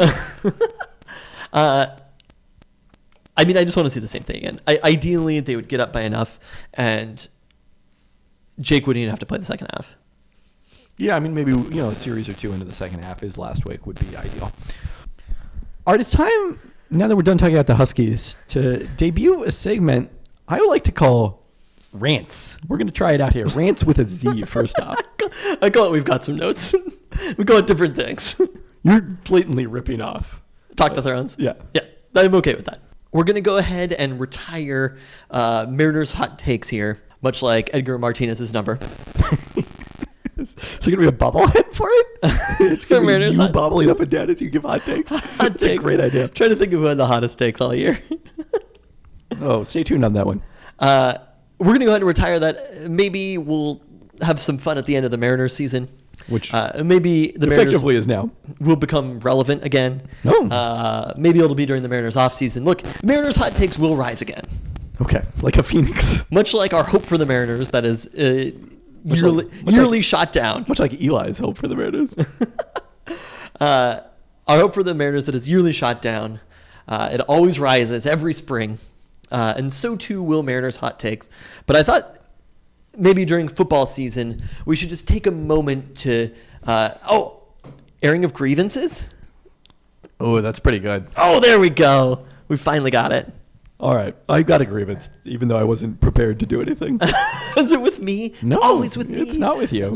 I mean, I just want to see the same thing again. Ideally, they would get up by enough, and Jake wouldn't even have to play the second half. Yeah, I mean, maybe a series or two into the second half is last week would be ideal. All right, it's time, now that we're done talking about the Huskies, to debut a segment I would like to call Rants. We're going to try it out here. Rants with a Z first off. I call it we've got some notes. We call it different things. You're blatantly ripping off. Talk to Thrones. Yeah. Yeah, I'm okay with that. We're going to go ahead and retire Mariners hot takes here, much like Edgar Martinez's number. Is there going to be a bobblehead for it? It's going to be Mariners you hot- bobbling up and down as you give hot takes. Hot That's a takes. great idea. I'm trying to think of who had the hottest takes all year. Oh, stay tuned on that one. We're going to go ahead and retire that. Maybe we'll have some fun at the end of the Mariners season. Which maybe the Mariners effectively is now. will become relevant again. Oh. Maybe it'll be during the Mariners offseason. Look, Mariners hot takes will rise again. Okay, like a phoenix. Much like our hope for the Mariners that is Much yearly like- shot down. Much like Eli's hope for the Mariners. Our hope for the Mariners that is yearly shot down. It always rises every spring. And so too will Mariners hot takes. But I thought maybe during football season, we should just take a moment to, airing of grievances? Oh, that's pretty good. Oh, there we go. We finally got it. All right, I got a grievance, even though I wasn't prepared to do anything. Is it with me? No, It's always with me. It's not with you.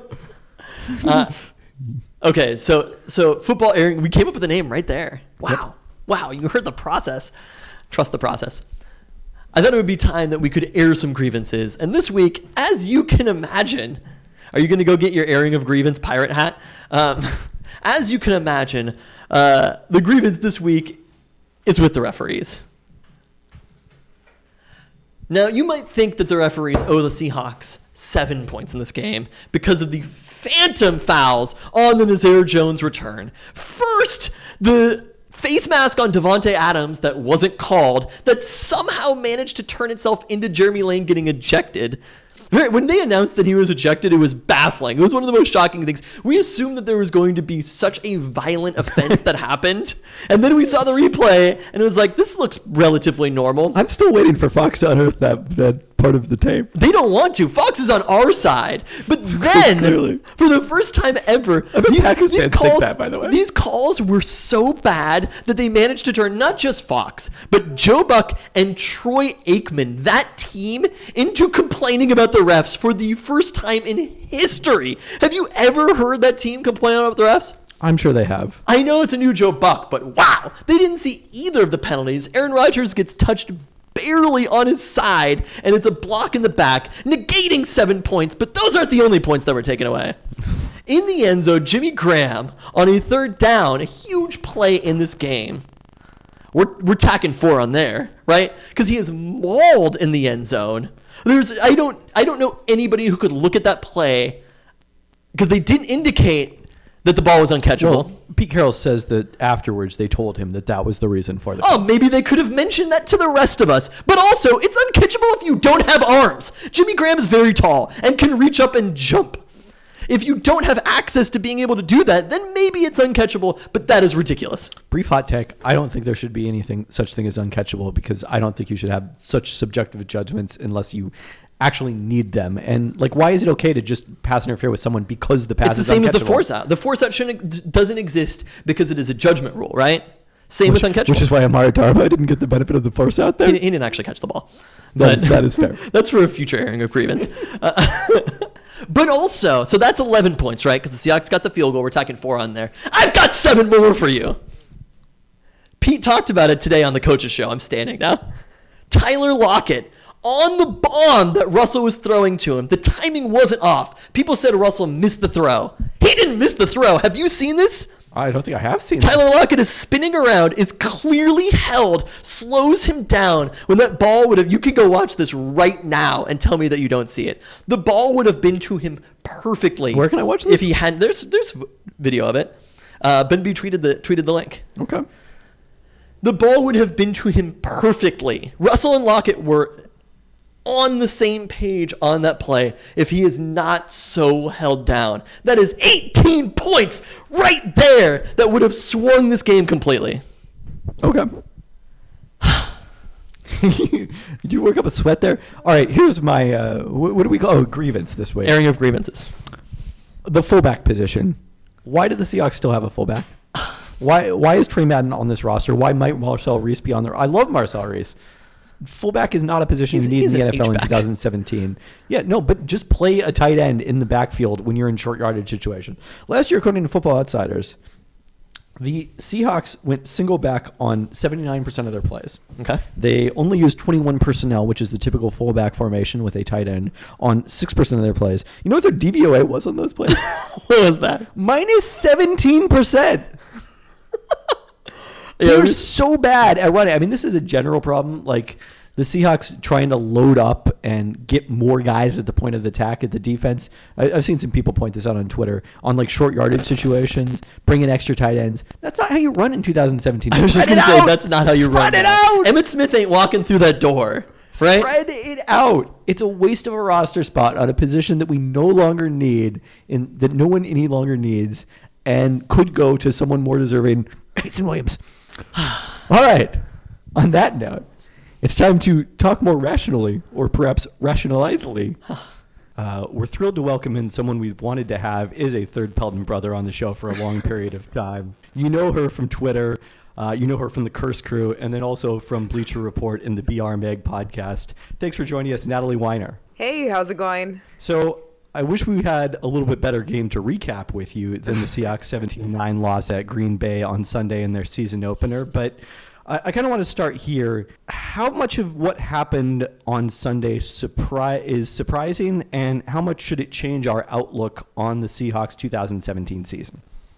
Okay, so football airing, we came up with a name right there. Wow. Wow, you heard the process. Trust the process. I thought it would be time that we could air some grievances. And this week, as you can imagine, are you going to go get your airing of grievance pirate hat? As you can imagine, the grievance this week is with the referees. Now, you might think that the referees owe the Seahawks 7 points in this game because of the phantom fouls on the Nazir Jones return. First, the face mask on Devontae Adams that wasn't called, that somehow managed to turn itself into Jeremy Lane getting ejected. When they announced that he was ejected, it was baffling. It was one of the most shocking things. We assumed that there was going to be such a violent offense that happened. And then we saw the replay, and it was like, this looks relatively normal. I'm still waiting for Fox to unearth that part of the tape. They don't want to. Fox is on our side. But then, Clearly. for the first time ever, Packers fans think that, by the way. these calls were so bad that they managed to turn not just Fox, but Joe Buck and Troy Aikman, that team, into complaining about the refs for the first time in history. Have you ever heard that team complain about the refs? I'm sure they have. I know it's a new Joe Buck, but wow, they didn't see either of the penalties. Aaron Rodgers gets touched barely on his side, and it's a block in the back, negating 7 points, but those aren't the only points that were taken away. In the end zone, Jimmy Graham, on a third down, a huge play in this game. We're tacking 4 on there, right? Because he is mauled in the end zone. I don't know anybody who could look at that play because they didn't indicate that the ball was uncatchable. Well, Pete Carroll says that afterwards they told him that was the reason for the. Oh, maybe they could have mentioned that to the rest of us. But also, it's uncatchable if you don't have arms. Jimmy Graham is very tall and can reach up and jump. If you don't have access to being able to do that, then maybe it's uncatchable, but that is ridiculous. Brief hot take. I don't think there should be anything such thing as uncatchable because I don't think you should have such subjective judgments unless you actually need them. And like, why is it okay to just pass interfere with someone because the pass It's the is same as the uncatchable? force out. The force out doesn't exist because it is a judgment rule, right? Same with uncatchable. Which is why Amari Darba didn't get the benefit of the force out there. He didn't actually catch the ball. But That is fair. That's for a future airing of grievance. But also, so that's 11 points, right? Because the Seahawks got the field goal. We're tacking 4 on there. I've got 7 more for you. Pete talked about it today on the coach's show. I'm standing now. Tyler Lockett, on the bomb that Russell was throwing to him, the timing wasn't off. People said Russell missed the throw. He didn't miss the throw. Have you seen this? I don't think I have seen Tyler Lockett is spinning around, is clearly held, slows him down when that ball would have, you could go watch this right now and tell me that you don't see it. The ball would have been to him perfectly. Where can I watch this? If he had, there's video of it. Ben B tweeted the link. Okay. The ball would have been to him perfectly. Russell and Lockett were on the same page on that play if he is not so held down. That is 18 points right there that would have swung this game completely. Okay. Did you work up a sweat there? All right, here's my, what do we call grievance this week? Airing of grievances. The fullback position. Why do the Seahawks still have a fullback? Why is Trey Madden on this roster? Why might Marcel Reese be on there? I love Marcel Reese. fullback is not a position you need He's in the an NFL in H-back. 2017. Yeah, no, but just play a tight end in the backfield when you're in short yardage situation. Last year, according to Football Outsiders, the Seahawks went single back on 79% of their plays. Okay. They only used 21 personnel, which is the typical fullback formation with a tight end, on 6% of their plays. You know what their DVOA was on those plays? What was that? Minus 17%. They're so bad at running. I mean, this is a general problem. Like, the Seahawks trying to load up and get more guys at the point of attack at the defense. I've seen some people point this out on Twitter on like short yardage situations, bring in extra tight ends. That's not how you run in 2017. I was just Spread going to it say, out. that's not how you run. Spread it now. out. Emmitt Smith ain't walking through that door, right? Spread it out. It's a waste of a roster spot on a position that we no longer need, and that no one any longer needs, and could go to someone more deserving. Mason Williams. All right. On that note, it's time to talk more rationally, or perhaps rationalizely. We're thrilled to welcome in someone we've wanted to have is a third Pelton brother on the show for a long period of time. You know her from Twitter. You know her from the Curse Crew, and then also from Bleacher Report and the BR Meg podcast. Thanks for joining us, Natalie Weiner. Hey, how's it going? So I wish we had a little bit better game to recap with you than the Seahawks 17-9 loss at Green Bay on Sunday in their season opener, but I kind of want to start here. How much of what happened on Sunday is surprising, and how much should it change our outlook on the Seahawks 2017 season?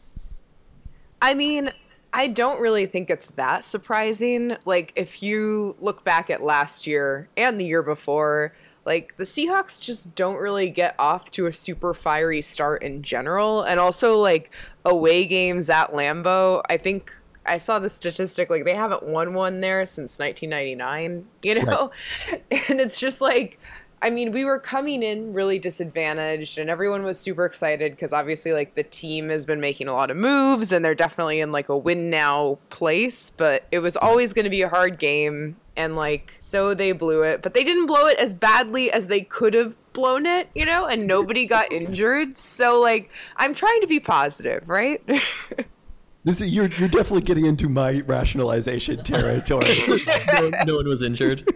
I mean, I don't really think it's that surprising. Like, if you look back at last year and the year before, like, the Seahawks just don't really get off to a super fiery start in general. And also, like, away games at Lambeau, I think I saw the statistic, like, they haven't won one there since 1999, you know? Right. And it's just like, I mean, we were coming in really disadvantaged, and everyone was super excited because obviously, like, the team has been making a lot of moves, and they're definitely in, like, a win-now place, but it was always going to be a hard game, and, like, so they blew it. But they didn't blow it as badly as they could have blown it, you know, and nobody got injured. So, like, I'm trying to be positive, right? You're definitely getting into my rationalization territory. No one was injured.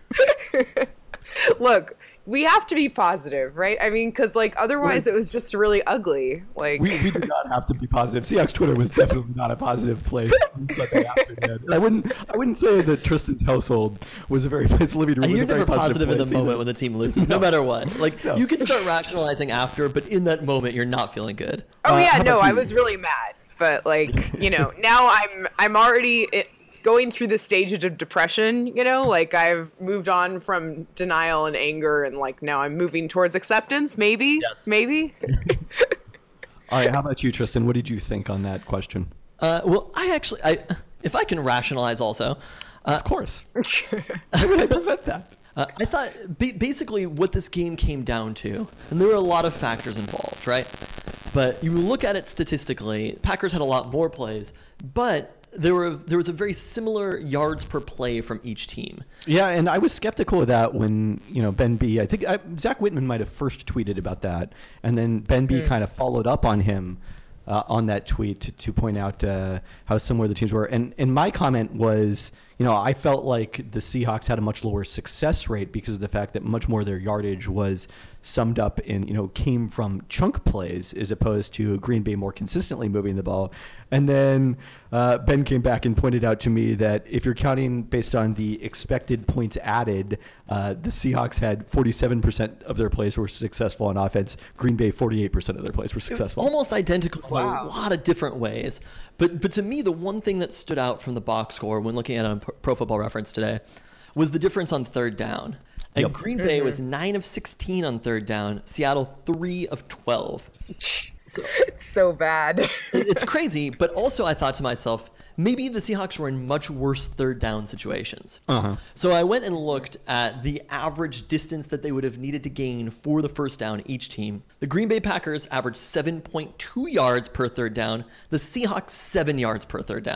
Look, we have to be positive, right? I mean, because, like, otherwise it was just really ugly. Like, we do not have to be positive. Seahawks Twitter was definitely not a positive place. And I wouldn't say that Tristan's household was a very his living room was You're a very never positive in the place moment either. when the team loses, no matter what. Like, you can start rationalizing after, but in that moment, you're not feeling good. Oh yeah, how no, about I you? was really mad, but, like, you know, now I'm already going through the stages of depression, you know, like, I've moved on from denial and anger, and, like, now I'm moving towards acceptance, maybe. All right, how about you, Tristan? What did you think on that question? Well, if I can rationalize also. Of course. How would I prevent that? I thought basically what this game came down to, and there were a lot of factors involved, right? But you look at it statistically, Packers had a lot more plays, but there was a very similar yards per play from each team. Yeah, and I was skeptical of that when, you know, Ben B. I think Zach Whitman might have first tweeted about that, and then Ben B. kind of followed up on him on that tweet to point out how similar the teams were. And my comment was, you know, I felt like the Seahawks had a much lower success rate because of the fact that much more of their yardage was summed up in, you know, came from chunk plays as opposed to Green Bay more consistently moving the ball. And then Ben came back and pointed out to me that if you're counting based on the expected points added, the Seahawks had 47% of their plays were successful on offense. Green Bay, 48% of their plays were successful. It was almost identical in a lot of different ways. But to me, the one thing that stood out from the box score when looking at it on Pro Football Reference today was the difference on third down. And Green Bay was 9 of 16 on third down. Seattle 3 of 12. So, it's so bad. It's crazy, but also I thought to myself, maybe the Seahawks were in much worse third down situations. So I went and looked at the average distance that they would have needed to gain for the first down each team. The Green Bay Packers averaged 7.2 yards per third down. The Seahawks 7 yards per third down.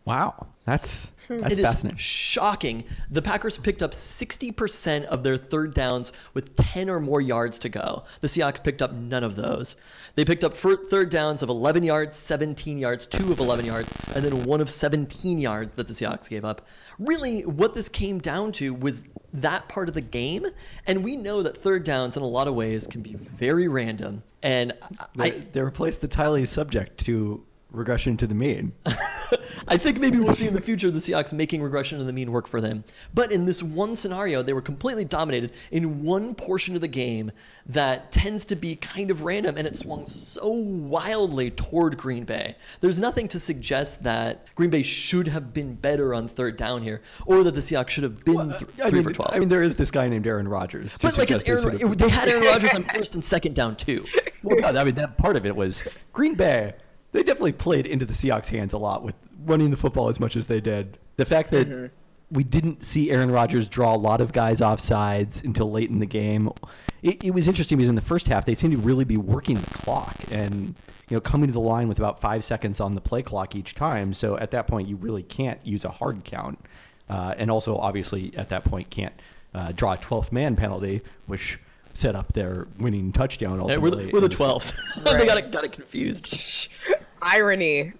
Wow, that's It is fascinating. shocking. The Packers picked up 60% of their third downs with 10 or more yards to go. The Seahawks picked up none of those. They picked up third downs of 11 yards, 17 yards, 2 of 11 yards, and then 1 of 17 yards that the Seahawks gave up. Really, what this came down to was that part of the game. And we know that third downs in a lot of ways can be very random. And They replaced the Tiley subject to regression to the mean. I think maybe we'll see in the future the Seahawks making regression to the mean work for them. But in this one scenario, they were completely dominated in one portion of the game that tends to be kind of random, and it swung so wildly toward Green Bay. There's nothing to suggest that Green Bay should have been better on third down here, or that the Seahawks should have been 3 for 12. I mean, there is this guy named Aaron Rodgers. to But like it's suggest Aaron, they had Aaron Rodgers on first and second down too. Well, no, I mean, that part of it was Green Bay. They definitely played into the Seahawks' hands a lot with running the football as much as they did. The fact that we didn't see Aaron Rodgers draw a lot of guys off sides until late in the game, it was interesting because in the first half they seemed to really be working the clock and coming to the line with about 5 seconds on the play clock each time. So at that point you really can't use a hard count, and also obviously at that point can't draw a 12th man penalty, which set up their winning touchdown ultimately. We're the 12s. Right. They got it confused. Irony.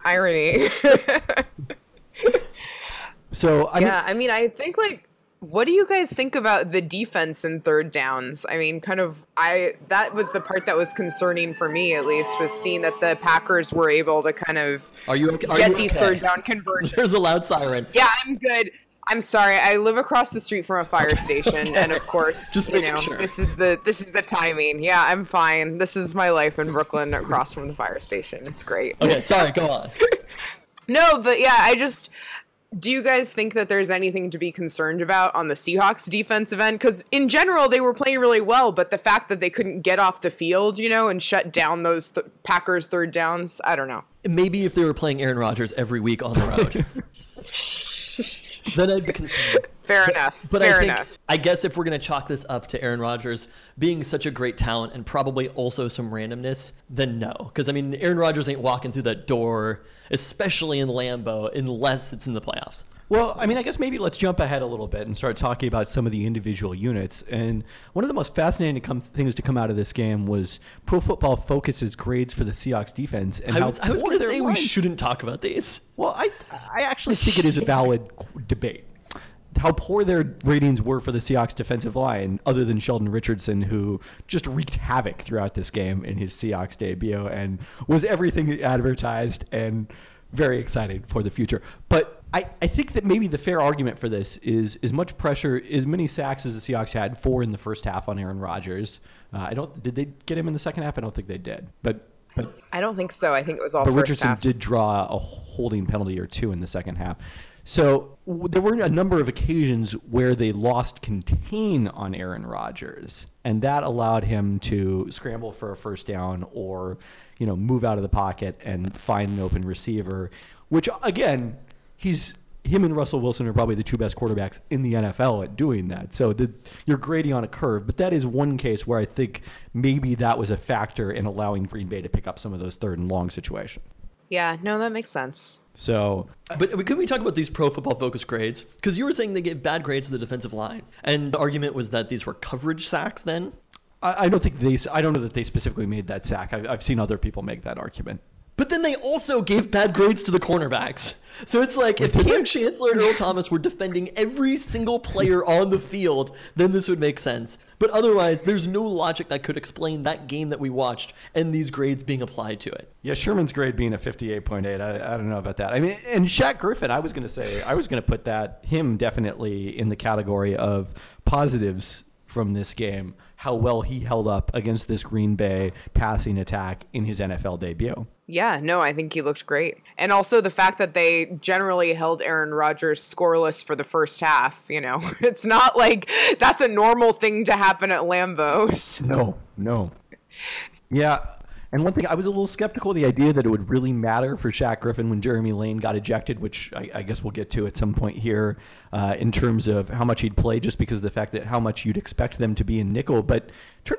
So I think what do you guys think about the defense in third downs? I mean, that was the part that was concerning for me, at least, was seeing that the Packers were able to kind of get these third down conversions. There's a loud siren. Yeah, I'm good. I'm sorry. I live across the street from a fire station, and of course, Just making sure. this is the timing. Yeah, I'm fine. This is my life in Brooklyn, across from the fire station. It's great. Okay, sorry, go on. No, but yeah, do you guys think that there's anything to be concerned about on the Seahawks defensive end? Because in general, they were playing really well, but the fact that they couldn't get off the field, and shut down those Packers third downs, I don't know. Maybe if they were playing Aaron Rodgers every week on the road. Then I'd be concerned. Fair enough. But Fair enough. I guess if we're going to chalk this up to Aaron Rodgers being such a great talent and probably also some randomness, then no. Because, I mean, Aaron Rodgers ain't walking through that door, especially in Lambeau, unless it's in the playoffs. Well, I mean, I guess maybe let's jump ahead a little bit and start talking about some of the individual units. And one of the most fascinating things to come out of this game was Pro Football Focus's grades for the Seahawks defense. And I was going to say we shouldn't talk about these. Well, I actually think it is a valid debate. How poor their ratings were for the Seahawks defensive line, other than Sheldon Richardson, who just wreaked havoc throughout this game in his Seahawks debut and was everything advertised and very excited for the future. But I think that maybe the fair argument for this is as much pressure, as many sacks as the Seahawks had, 4 in the first half on Aaron Rodgers. Did they get him in the second half? I don't think they did. But I don't think so. I think it was all but first Richardson half. did draw a holding penalty or 2 in the second half. So there were a number of occasions where they lost contain on Aaron Rodgers, and that allowed him to scramble for a first down or, move out of the pocket and find an open receiver, which, again, him and Russell Wilson are probably the 2 best quarterbacks in the NFL at doing that. So you're grading on a curve, but that is one case where I think maybe that was a factor in allowing Green Bay to pick up some of those third and long situations. Yeah, no, that makes sense. So, but can we talk about these Pro Football Focus grades? Because you were saying they gave bad grades to the defensive line, and the argument was that these were coverage sacks. Then I don't know that they specifically made that sack. I've seen other people make that argument. But then they also gave bad grades to the cornerbacks. So it's like if Cam Chancellor and Earl Thomas were defending every single player on the field, then this would make sense. But otherwise, there's no logic that could explain that game that we watched and these grades being applied to it. Yeah, Sherman's grade being a 58.8, I don't know about that. I mean, and Shaq Griffin, I was going to put him definitely in the category of positives from this game, how well he held up against this Green Bay passing attack in his NFL debut. Yeah, no, I think he looked great. And also the fact that they generally held Aaron Rodgers scoreless for the first half, It's not like that's a normal thing to happen at Lambeau. No. Yeah, and one thing, I was a little skeptical of the idea that it would really matter for Shaq Griffin when Jeremy Lane got ejected, which I guess we'll get to at some point here in terms of how much he'd play, just because of the fact that how much you'd expect them to be in nickel. But turns out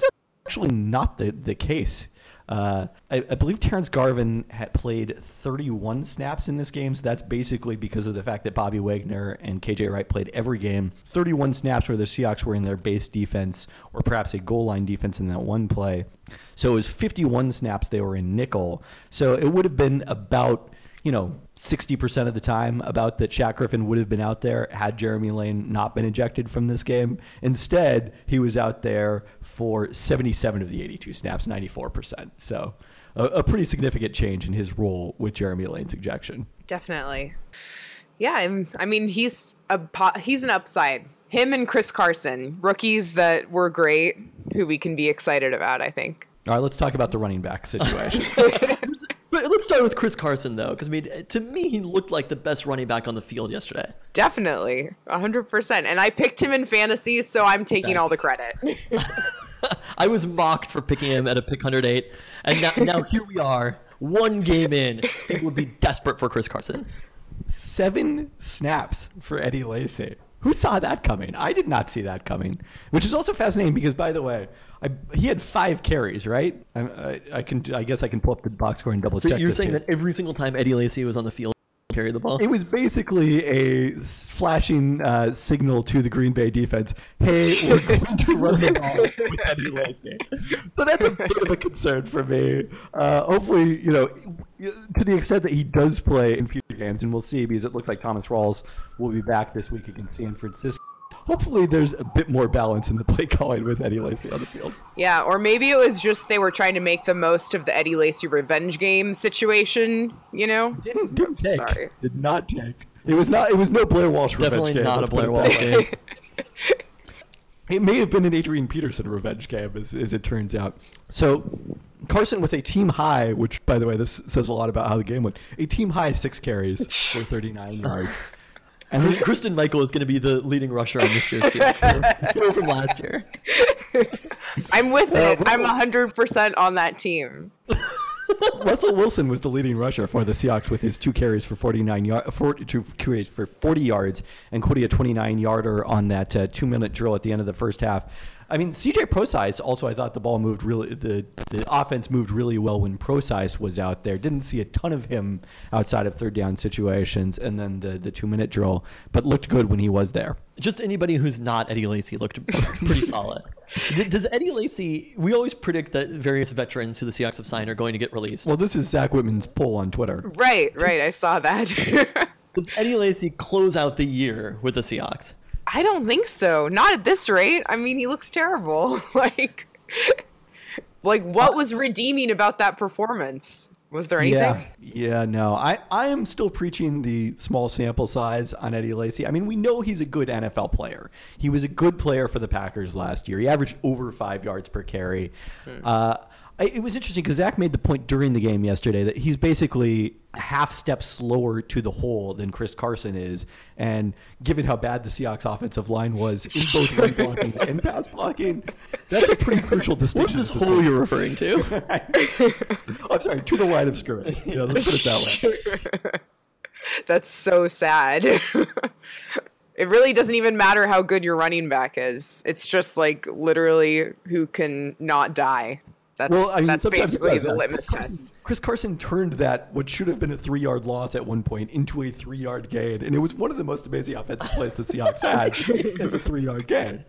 actually not the case. I believe Terrence Garvin had played 31 snaps in this game, so that's basically because of the fact that Bobby Wagner and KJ Wright played every game. 31 snaps where the Seahawks were in their base defense or perhaps a goal line defense in that one play. So it was 51 snaps they were in nickel. So it would have been about 60% of the time about that Shaq Griffin would have been out there had Jeremy Lane not been ejected from this game. Instead, he was out there for 77 of the 82 snaps, 94%. So a pretty significant change in his role with Jeremy Lane's ejection. Definitely. Yeah, I mean, he's an upside. Him and Chris Carson, rookies that were great, who we can be excited about, I think. All right, let's talk about the running back situation. But let's start with Chris Carson, though, because to me, he looked like the best running back on the field yesterday. Definitely, 100%. And I picked him in fantasy, so I'm taking all the credit. I was mocked for picking him at a pick 108, and now here we are, one game in. People would be desperate for Chris Carson. 7 snaps for Eddie Lacy. Who saw that coming? I did not see that coming, which is also fascinating because, by the way, he had 5 carries, right? I guess I can pull up the box score and double check. So you're this saying here. that every single time Eddie Lacy was on the field, he carried the ball? It was basically a flashing signal to the Green Bay defense. Hey, we're going to run the ball with Eddie Lacy. So that's a bit of a concern for me. Hopefully, to the extent that he does play in future games, and we'll see because it looks like Thomas Rawls will be back this week against San Francisco. Hopefully there's a bit more balance in the play calling with Eddie Lacy on the field. Yeah, or maybe it was just they were trying to make the most of the Eddie Lacy revenge game situation, Didn't take. Sorry. Did not take. It was no Blair Walsh revenge game. Definitely not a Blair Walsh game. It may have been an Adrian Peterson revenge game, as it turns out. So Carson with a team high, which, by the way, this says a lot about how the game went, a team high 6 carries for 39 yards. And then Kristen Michael is going to be the leading rusher on this year's Seahawks, still from last year. I'm with it. I'm 100% on that team. Russell Wilson was the leading rusher for the Seahawks with his 2 carries for 2 carries for 40 yards, and Cody a 29-yarder on that 2-minute drill at the end of the first half. I mean, CJ Prosise also, I thought the ball moved really, the offense moved really well when Prosise was out there. Didn't see a ton of him outside of third down situations and then the 2-minute drill, but looked good when he was there. Just anybody who's not Eddie Lacy looked pretty solid. Does Eddie Lacy, we always predict that various veterans who the Seahawks have signed are going to get released. Well, this is Zach Whitman's poll on Twitter. Right. I saw that. Does Eddie Lacy close out the year with the Seahawks? I don't think so. Not at this rate. I mean, he looks terrible. Like what was redeeming about that performance? Was there anything? Yeah, no. I am still preaching the small sample size on Eddie Lacy. I mean, we know he's a good NFL player. He was a good player for the Packers last year. He averaged over 5 yards per carry. It was interesting because Zach made the point during the game yesterday that he's basically a half step slower to the hole than Chris Carson is. And given how bad the Seahawks offensive line was in both run blocking and pass blocking, that's a pretty crucial distinction. What's this hole you're referring to? I'm sorry, to the line of scrimmage. Yeah, let's put it that way. That's so sad. It really doesn't even matter how good your running back is. It's just like literally who can not die. That's basically the litmus test. Chris Carson turned that, what should have been a 3-yard loss at one point, into a 3-yard gain. And it was one of the most amazing offensive plays the Seahawks had as a 3-yard gain.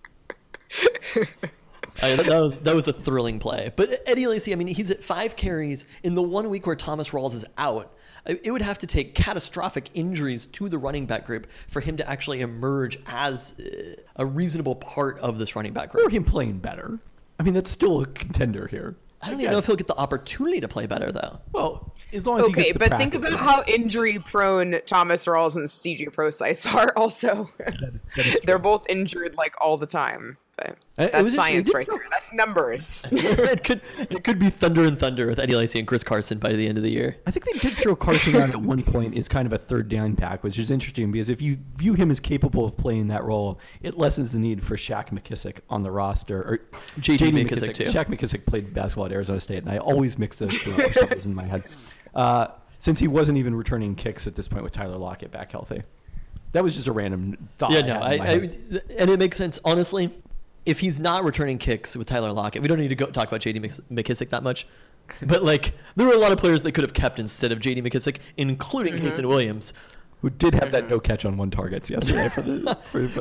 That was a thrilling play. But Eddie Lacy, I mean, he's at 5 carries in the 1 week where Thomas Rawls is out. It would have to take catastrophic injuries to the running back group for him to actually emerge as a reasonable part of this running back group. Or him playing better. I mean, that's still a contender here. I don't even know if he'll get the opportunity to play better, though. Well, as long as he gets the but think about how injury-prone Thomas Rawls and CJ Prosise are also. That is They're both injured, like, all the time. But that's science right there. That's numbers. it could be thunder and thunder with Eddie Lacy and Chris Carson by the end of the year. I think they did throw Carson out at one point as kind of a third down pack, which is interesting because if you view him as capable of playing that role, it lessens the need for Shaq McKissick on the roster. Or J.D. McKissick, too. Shaq McKissick played basketball at Arizona State, and I always mix those two up for some reason in my head. Since he wasn't even returning kicks at this point with Tyler Lockett back healthy. That was just a random thought. Yeah, no, and it makes sense. Honestly, if he's not returning kicks with Tyler Lockett, we don't need to talk about J.D. McKissick that much. But like, there were a lot of players they could have kept instead of J.D. McKissick, including Kaysen Williams, who did have that no catch on 1 targets yesterday for the.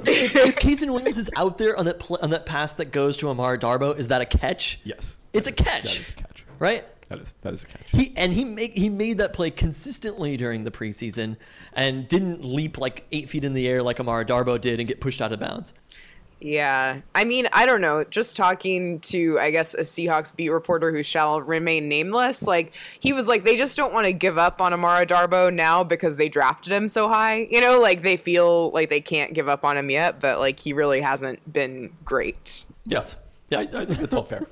If Kaysen Williams is out there on that pass that goes to Amara Darboh, is that a catch? Yes, it's a catch. That is a catch, right? That is a catch. He made that play consistently during the preseason and didn't leap like 8 feet in the air like Amara Darboh did and get pushed out of bounds. Yeah. I mean, I don't know. Just talking to, I guess, a Seahawks beat reporter who shall remain nameless, like, he was like, they just don't want to give up on Amara Darboh now because they drafted him so high. You know, like, they feel like they can't give up on him yet, but, like, he really hasn't been great. Yes. Yeah. I think that's all fair.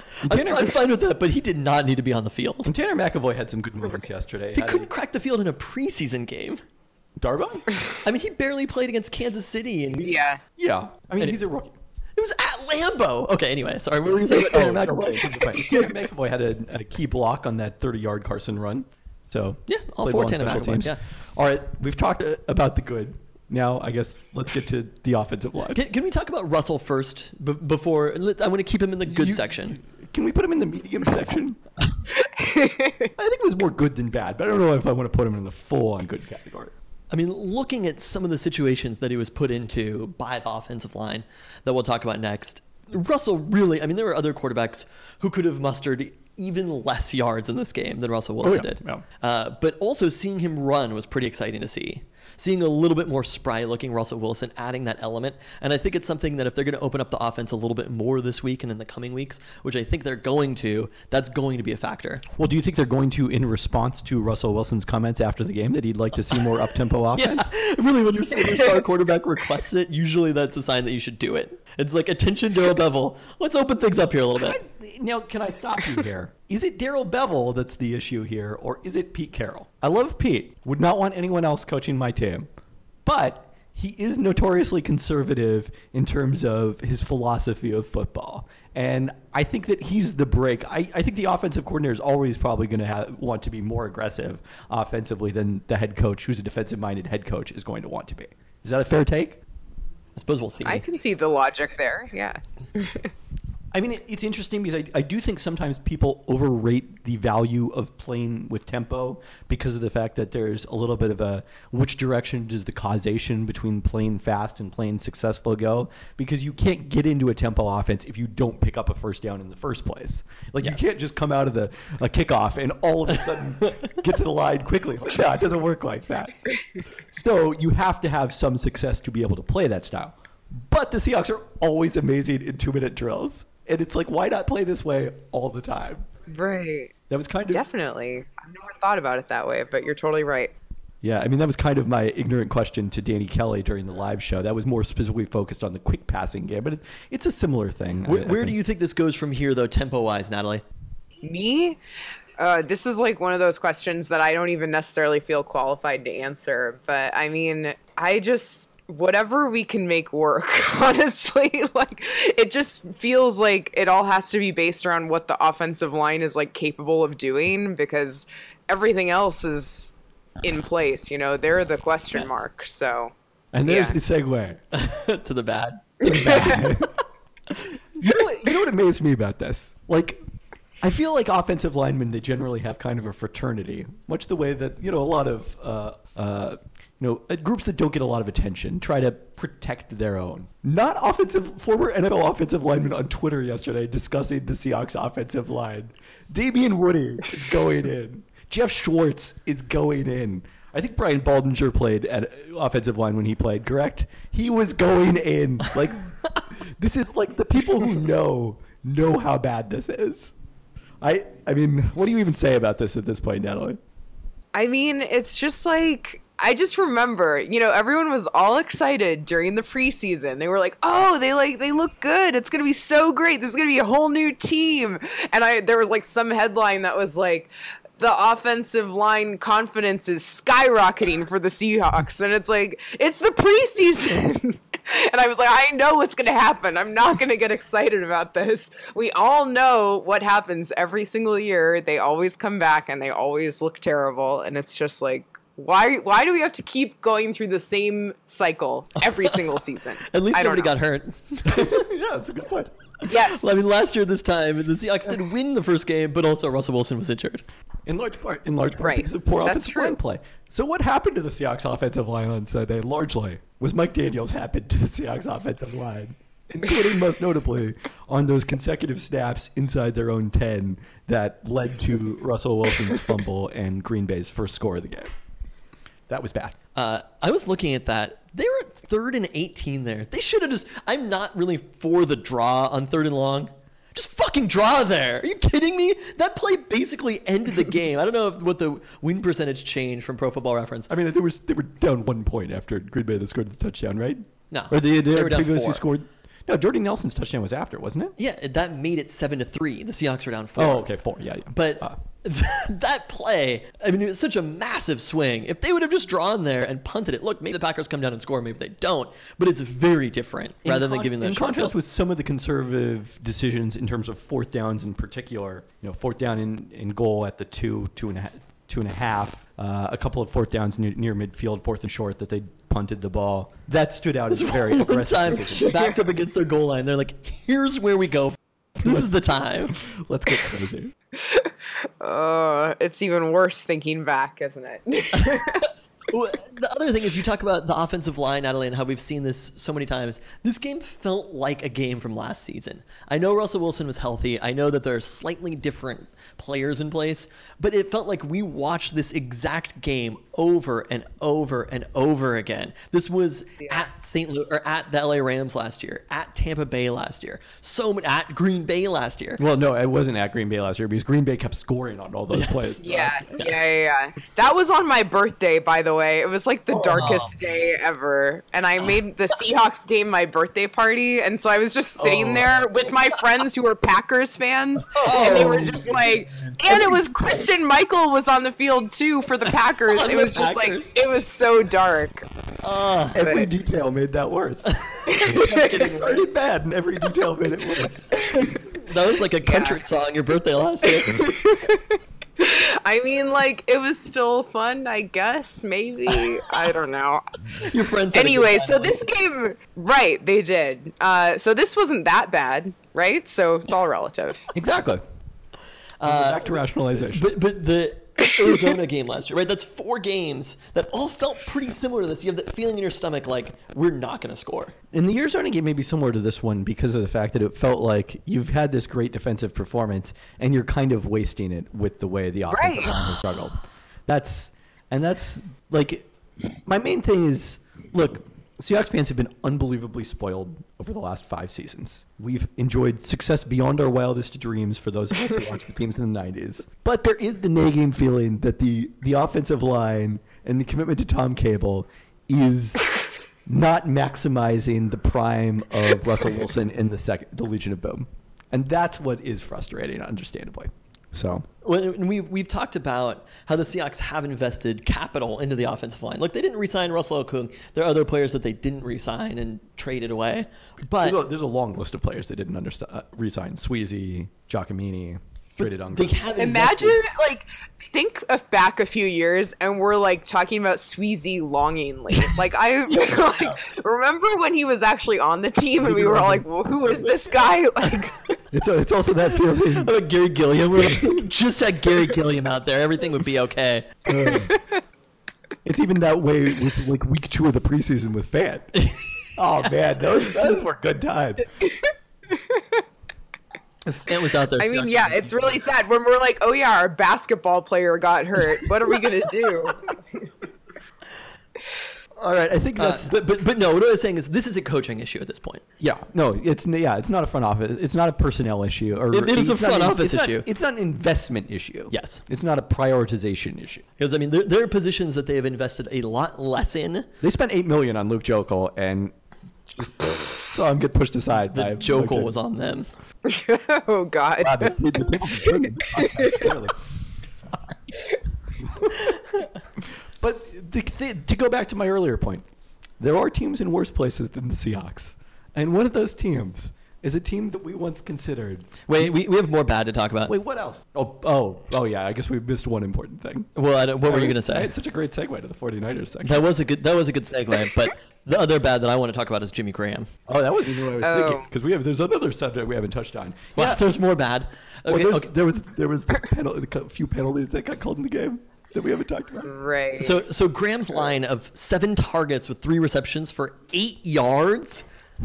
I'm fine with that, but he did not need to be on the field. And Tanner McAvoy had some good moments yesterday. He couldn't crack the field in a preseason game. Darboh? I mean, he barely played against Kansas City. And Yeah. Yeah. I mean, he's a rookie. It was at Lambeau. Okay, anyway, sorry. What were you saying about Tanner McAvoy? Tanner McAvoy had a key block on that 30-yard Carson run. So yeah, all 4 Tanner McAvoy. Yeah. All right, we've talked about the good. Now, I guess let's get to the offensive line. Can we talk about Russell first before? I want to keep him in the good section. Can we put him in the medium section? I think it was more good than bad, but I don't know if I want to put him in the full-on good category. I mean, looking at some of the situations that he was put into by the offensive line that we'll talk about next, Russell really, I mean, there were other quarterbacks who could have mustered even less yards in this game than Russell Wilson did. Yeah. But also seeing him run was pretty exciting to see. Seeing a little bit more spry-looking Russell Wilson, adding that element. And I think it's something that if they're going to open up the offense a little bit more this week and in the coming weeks, which I think they're going to, that's going to be a factor. Well, do you think they're going to, in response to Russell Wilson's comments after the game, that he'd like to see more up-tempo offense? Yeah, really, when your star quarterback requests it, usually that's a sign that you should do it. It's like, attention, Darrell Bevell. Let's open things up here a little bit. Now, can I stop you here? Is it Darrell Bevell that's the issue here, or is it Pete Carroll? I love Pete. Would not want anyone else coaching my team. But he is notoriously conservative in terms of his philosophy of football. And I think that he's the break. I think the offensive coordinator is always probably going to want to be more aggressive offensively than the head coach, who's a defensive-minded head coach, is going to want to be. Is that a fair take? I suppose we'll see. I can see the logic there, yeah. I mean, it's interesting because I do think sometimes people overrate the value of playing with tempo because of the fact that there's a little bit of a which direction does the causation between playing fast and playing successful go, because you can't get into a tempo offense if you don't pick up a first down in the first place. Like, you can't just come out of a kickoff and all of a sudden get to the line quickly. Yeah, it doesn't work like that. So you have to have some success to be able to play that style. But the Seahawks are always amazing in 2-minute drills. And it's like, why not play this way all the time? Right. That was kind of... Definitely. I've never thought about it that way, but you're totally right. Yeah, I mean, that was kind of my ignorant question to Danny Kelly during the live show. That was more specifically focused on the quick passing game, but it's a similar thing. Where do you think this goes from here, though, tempo-wise, Natalie? Me? This is like one of those questions that I don't even necessarily feel qualified to answer. But I mean, whatever we can make work, honestly. Like, it just feels like it all has to be based around what the offensive line is like capable of doing, because everything else is in place. You know, they're the question mark. So, and there's the segue to the bad. You know what amazed me about this? Like, I feel like offensive linemen, they generally have kind of a fraternity, much the way that, a lot of groups that don't get a lot of attention try to protect their own. Not former NFL offensive linemen on Twitter yesterday discussing the Seahawks offensive line. Damian Woody is going in. Jeff Schwartz is going in. I think Brian Baldinger played at offensive line when he played, correct? He was going in. Like, this is like the people who know how bad this is. I mean, what do you even say about this at this point, Natalie? I mean, it's just like, I just remember, everyone was all excited during the preseason. They were like, "Oh, they look good. It's going to be so great. This is going to be a whole new team." And there was like some headline that was like, "The offensive line confidence is skyrocketing for the Seahawks." And it's like, it's the preseason. And I was like, I know what's going to happen. I'm not going to get excited about this. We all know what happens every single year. They always come back and they always look terrible. And it's just like, Why do we have to keep going through the same cycle every single season? At least I don't nobody know. got hurt. Yeah, that's a good point. Yes. Well, I mean, last year this time, the Seahawks did win the first game, but also Russell Wilson was injured. In large part Right. because of poor That's offensive true. line play. So what happened to the Seahawks offensive line on Sunday, largely, was Mike Daniels happened to the Seahawks offensive line, including most notably on those consecutive snaps inside their own 10 that led to Russell Wilson's fumble and Green Bay's first score of the game. That was bad. I was looking at that. They were at 3rd and 18 there. They should have just. I'm not really for the draw on 3rd and long. Just fucking draw there. Are you kidding me? That play basically ended the game. I don't know what the win percentage changed from Pro Football Reference. I mean, they were down 1 point after Green Bay scored the touchdown, right? No. Or they They were down previously 4. scored. No, Jordy Nelson's touchdown was after, wasn't it? Yeah, that made it 7-3. The Seahawks were down 4. Oh, okay, 4. Yeah, yeah. But that play, I mean, it was such a massive swing. If they would have just drawn there and punted it, look, maybe the Packers come down and score, maybe they don't. But it's very different rather than giving that in short contrast field. with some of the conservative decisions in terms of 4th downs in particular, 4th down in goal at the 2.5, a couple of 4th downs near midfield, 4th and short that they punted the ball. That stood out as a very One aggressive time, decision. backed up against their goal line. They're like, here's where we go. This is the time. Let's get crazy. It's even worse thinking back, isn't it? Well, the other thing is you talk about the offensive line, Natalie, and how we've seen this so many times. This game felt like a game from last season. I know Russell Wilson was healthy. I know that there are slightly different players in place, but it felt like we watched this exact game over and over and over again. This was at St. Louis or at the LA Rams last year, at Tampa Bay last year, at Green Bay last year. Well, no, it wasn't at Green Bay last year because Green Bay kept scoring on all those plays. Yeah. That was on my birthday, by the way. It was like the darkest day ever. And I made the Seahawks game my birthday party. And so I was just sitting there with my friends who were Packers fans. And they were just like, and it was Christian Michael was on the field too for the Packers. It was just like, it was so dark. Every detail made that worse. It started bad, and every detail made it worse. That was like a country song, your birthday last year. I mean, like, it was still fun, I guess, maybe. I don't know. Your friends had a good Anyway, time. so this game, right, they did. So this wasn't that bad, right? So it's all relative. Exactly. Back to rationalization. But the Arizona game last year, right? That's 4 games that all felt pretty similar to this. You have that feeling in your stomach like, we're not going to score. And the Arizona game may be similar to this one because of the fact that it felt like you've had this great defensive performance and you're kind of wasting it with the way the offensive line has struggled. That's like, my main thing is, look, Seahawks fans have been unbelievably spoiled over the last 5 seasons. We've enjoyed success beyond our wildest dreams for those of us who watched the teams in the 90s. But there is the nagging feeling that the offensive line and the commitment to Tom Cable is not maximizing the prime of Russell Wilson in the Legion of Boom. And that's what is frustrating, understandably. So When we've talked about how the Seahawks have invested capital into the offensive line. Look, they didn't re-sign Russell Okung. There are other players that they didn't re-sign and traded away. But there's a long list of players they didn't re-sign. Sweezy, Giacomini, traded on. they have Imagine, invested. like, think back a few years and we're, like, talking about Sweezy longingly. Like, I remember when he was actually on the team and we were all like, well, who is this guy? Like, It's also that feeling. How about Gary Gilliam? We're like, just had Gary Gilliam out there. Everything would be okay. It's even that way with like week 2 of the preseason with Fant. Oh man, those were good times. If Fant was out there. I mean, yeah, it's really sad when we're like, oh yeah, our basketball player got hurt. What are we going to do? All right, I think that's but no. What I was saying is this is a coaching issue at this point. it's not a front office. It's not a personnel issue. Or It is a it's not front office issue. It's not an investment issue. Yes. It's not a prioritization issue. Because I mean, there are positions that they have invested a lot less in. They spent $8 million on Luke Jokel, and just saw him get pushed aside. The by Jokel was on them. Oh God. Wow, the tables are turning. Clearly. Sorry. But to go back to my earlier point, there are teams in worse places than the Seahawks. And one of those teams is a team that we once considered. Wait, we have more bad to talk about. Wait, what else? Oh, yeah. I guess we missed one important thing. Well, what were you going to I say? had such a great segue to the 49ers section. That was a good segue. But the other bad that I want to talk about is Jimmy Graham. Oh, that wasn't even what I was thinking. Because there's another subject we haven't touched on. Well, there's more bad. Okay, Well, okay. there was this a few penalties that got called in the game that we haven't talked about. Right. So Graham's line of 7 targets with 3 receptions for 8 yards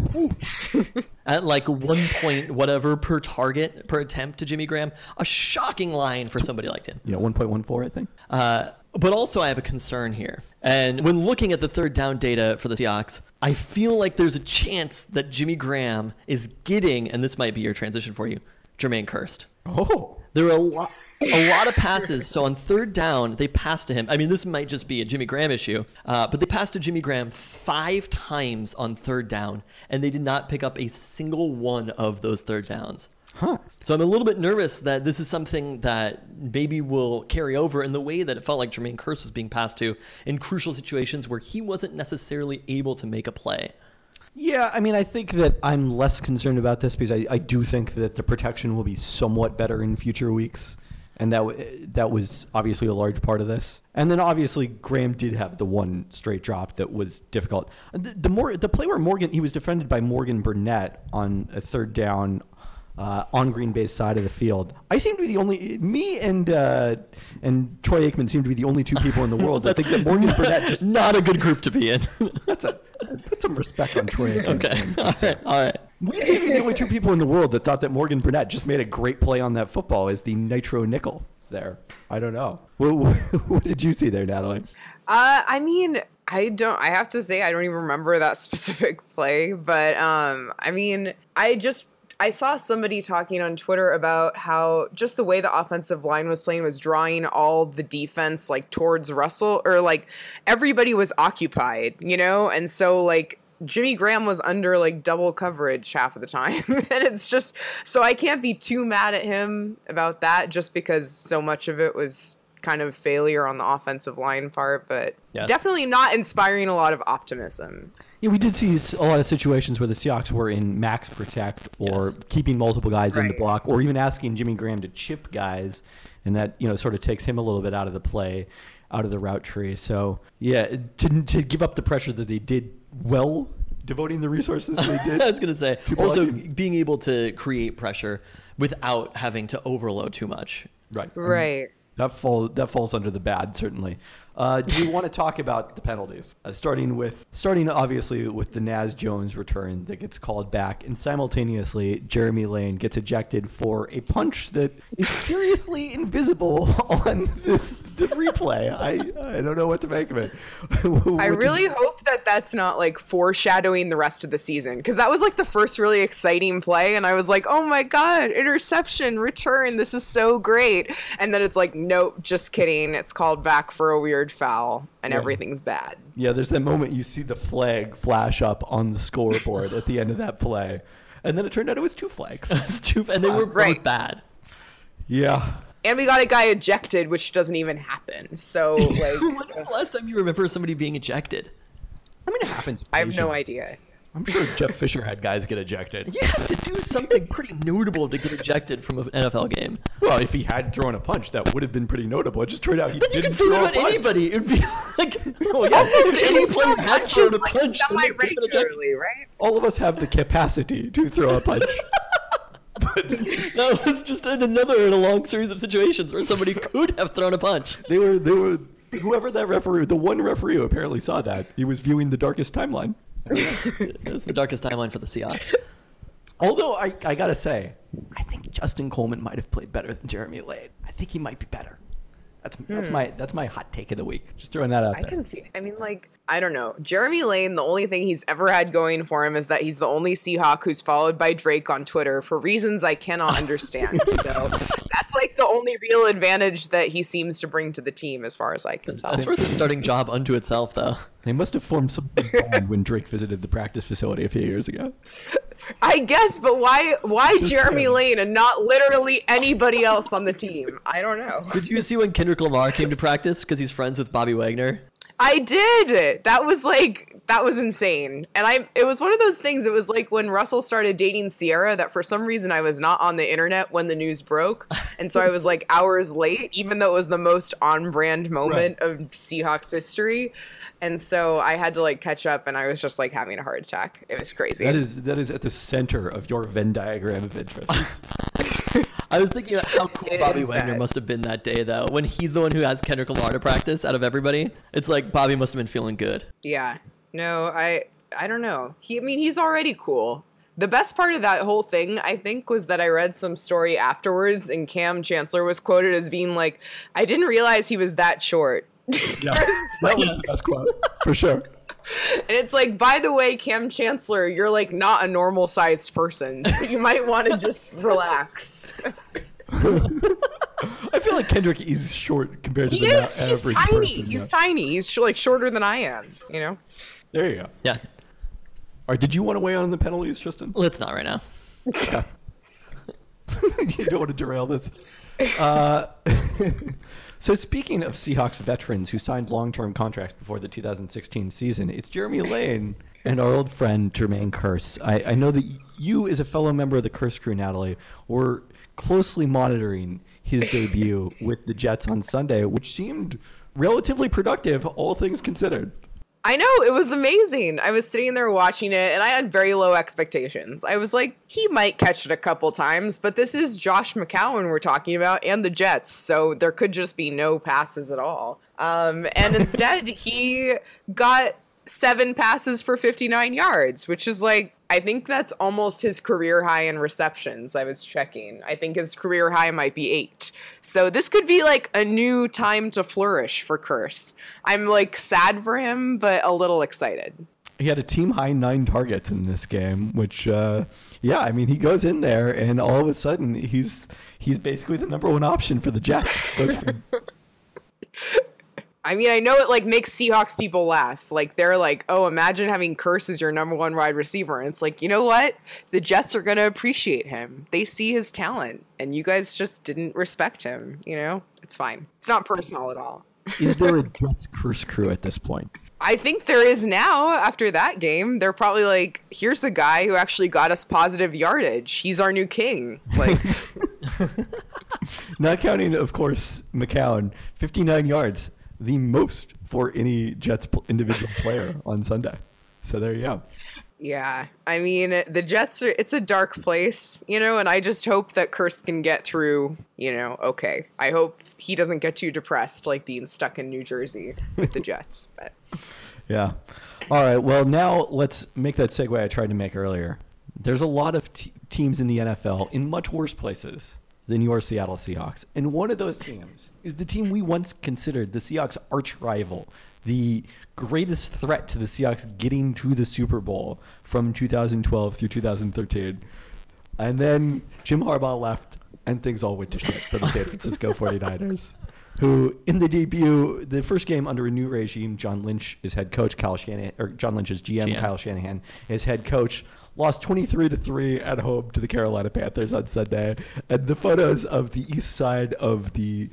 at like 1 point whatever per target per attempt to Jimmy Graham, a shocking line for somebody like him. Yeah, 1.14, I think. But also I have a concern here. And when looking at the third down data for the Seahawks, I feel like there's a chance that Jimmy Graham is getting, and this might be your transition for you, Jermaine Kearst. Oh. There are a lot of passes. So on third down, they passed to him. I mean, this might just be a Jimmy Graham issue, but they passed to Jimmy Graham 5 times on third down, and they did not pick up a single one of those third downs. Huh. So I'm a little bit nervous that this is something that maybe will carry over in the way that it felt like Jermaine Kearst was being passed to in crucial situations where he wasn't necessarily able to make a play. Yeah, I mean, I think that I'm less concerned about this because I do think that the protection will be somewhat better in future weeks. And that was obviously a large part of this. And then obviously Graham did have the one straight drop that was difficult. The play where he was defended by Morgan Burnett on a third down on Green Bay's side of the field. I seem to be the only, me and Troy Aikman seem to be the only 2 people in the world that think that Morgan Burnett just Not a good group to be in. put some respect on Troy Aikman's name. All right. We seem to be the only 2 people in the world that thought that Morgan Burnett just made a great play on that football as the nitro nickel there. I don't know. What did you see there, Natalie? I mean, I have to say I don't even remember that specific play, but I mean, I saw somebody talking on Twitter about how just the way the offensive line was playing was drawing all the defense like towards Russell, or like everybody was occupied, and so like Jimmy Graham was under like double coverage half of the time. And it's just, so I can't be too mad at him about that just because so much of it was kind of failure on the offensive line part, but Yes. definitely not inspiring a lot of optimism. Yeah, we did see a lot of situations where the Seahawks were in max protect or Yes. keeping multiple guys in the Right. block, or even asking Jimmy Graham to chip guys, and that sort of takes him a little bit out of the play, out of the route tree. So yeah, to give up the pressure that they did well, devoting the resources they did. I was going to say, to also blocking. being able to create pressure without having to overload too much. Right. Right. That falls under the bad, certainly. Do we want to talk about the penalties? Starting obviously with the Naz Jones return that gets called back, and simultaneously Jeremy Lane gets ejected for a punch that is curiously invisible on the replay. I don't know what to make of it. I really hope that that's not like foreshadowing the rest of the season, because that was like the first really exciting play, and I was like, oh my god, interception, return, this is so great. And then it's like, nope, just kidding, it's called back for a weird foul, and Yeah. everything's bad. Yeah, there's that moment you see the flag flash up on the scoreboard at the end of that play, and then it turned out it was 2 flags. And they were Right. both bad. Yeah. And we got a guy ejected, which doesn't even happen. So like, When was the last time you remember somebody being ejected? I mean, it happens. I have no occasionally. idea. I'm sure Jeff Fisher had guys get ejected. You have to do something pretty notable to get ejected from an NFL game. Well, if he had thrown a punch, that would have been pretty notable. It just turned out he But you didn't can say throw that a about punch. anybody. It'd be like, Well, yeah. also, if any player had Punches, thrown a like, punch, then they could've been ejected. semi-regularly, right? All of us have the capacity to throw a punch. That was just in a long series of situations where somebody could have thrown a punch. They were whoever that referee, the one referee who apparently saw that, he was viewing the darkest timeline. It's the darkest timeline for the Seahawks. Although I gotta say, I think Justin Coleman might have played better than Jeremy Lane. I think he might be better. That's my hot take of the week. Just throwing that out I there. can see. I mean, like, I don't know. Jeremy Lane, the only thing he's ever had going for him is that he's the only Seahawk who's followed by Drake on Twitter for reasons I cannot understand. So that's like the only real advantage that he seems to bring to the team, as far as I can tell. That's worth a starting job unto itself, though. They must have formed some big bond when Drake visited the practice facility a few years ago. I guess, but why Just Jeremy him. Lane and not literally anybody else on the team? I don't know. Did you see when Kendrick Lamar came to practice because he's friends with Bobby Wagner? I did. That was insane. And it was one of those things. It was like when Russell started dating Sierra that for some reason I was not on the internet when the news broke. And so I was like hours late, even though it was the most on brand moment of Seahawks history. And so I had to like catch up and I was just like having a heart attack. It was crazy. That is at the center of your Venn diagram of interests. I was thinking about how cool Bobby Wagner must have been that day, though. When he's the one who has Kendrick Lamar to practice out of everybody, it's like Bobby must have been feeling good. Yeah. No, I don't know. He's already cool. The best part of that whole thing, I think, was that I read some story afterwards, and Cam Chancellor was quoted as being like, "I didn't realize he was that short." Yeah, that was the best quote for sure. And it's like, by the way, Cam Chancellor, you're like not a normal sized person. So you might want to just relax. I feel like Kendrick is short compared to the average tiny. person. He's tiny. He's like shorter than I am, you know? There you go. Yeah. All right, did you want to weigh on the penalties, Tristan? Let's not right now. Yeah. You don't want to derail this. So speaking of Seahawks veterans who signed long-term contracts before the 2016 season, it's Jeremy Lane and our old friend Jermaine Kearse. I know that you, as a fellow member of the Kearse crew, Natalie, were closely monitoring his debut with the Jets on Sunday, which seemed relatively productive, all things considered. I know, it was amazing. I was sitting there watching it, and I had very low expectations. I was like, he might catch it a couple times, but this is Josh McCown we're talking about, and the Jets, so there could just be no passes at all. And instead, he got 7 passes for 59 yards, which is like, I think that's almost his career high in receptions. I was checking. I think his career high might be 8. So this could be like a new time to flourish for Kearse. I'm like sad for him, but a little excited. He had a team high 9 targets in this game, which, I mean, he goes in there and all of a sudden he's basically the number 1 option for the Jets. I mean, I know it like makes Seahawks people laugh. Like they're like, "Oh, imagine having Kearse as your number 1 wide receiver." And it's like, you know what? The Jets are going to appreciate him. They see his talent, and you guys just didn't respect him. You know, it's fine. It's not personal at all. Is there a Jets Kearse crew at this point? I think there is now. After that game, they're probably like, "Here's the guy who actually got us positive yardage. He's our new king." Like, not counting, of course, McCown, 59 yards. The most for any Jets individual player on Sunday. So there you go. Yeah. I mean, the Jets it's a dark place, you know, and I just hope that Kearse can get through, you know, okay. I hope he doesn't get too depressed like being stuck in New Jersey with the Jets. But yeah. All right. Well, now let's make that segue I tried to make earlier. There's a lot of teams in the NFL in much worse places than your Seattle Seahawks. And one of those teams is the team we once considered the Seahawks' arch rival, the greatest threat to the Seahawks getting to the Super Bowl from 2012 through 2013. And then Jim Harbaugh left, and things all went to shit for the San Francisco 49ers, who in the debut, the first game under a new regime, John Lynch is head coach, John Lynch is GM, Kyle Shanahan is head coach, lost 23-3 at home to the Carolina Panthers on Sunday. And the photos of the east side of the,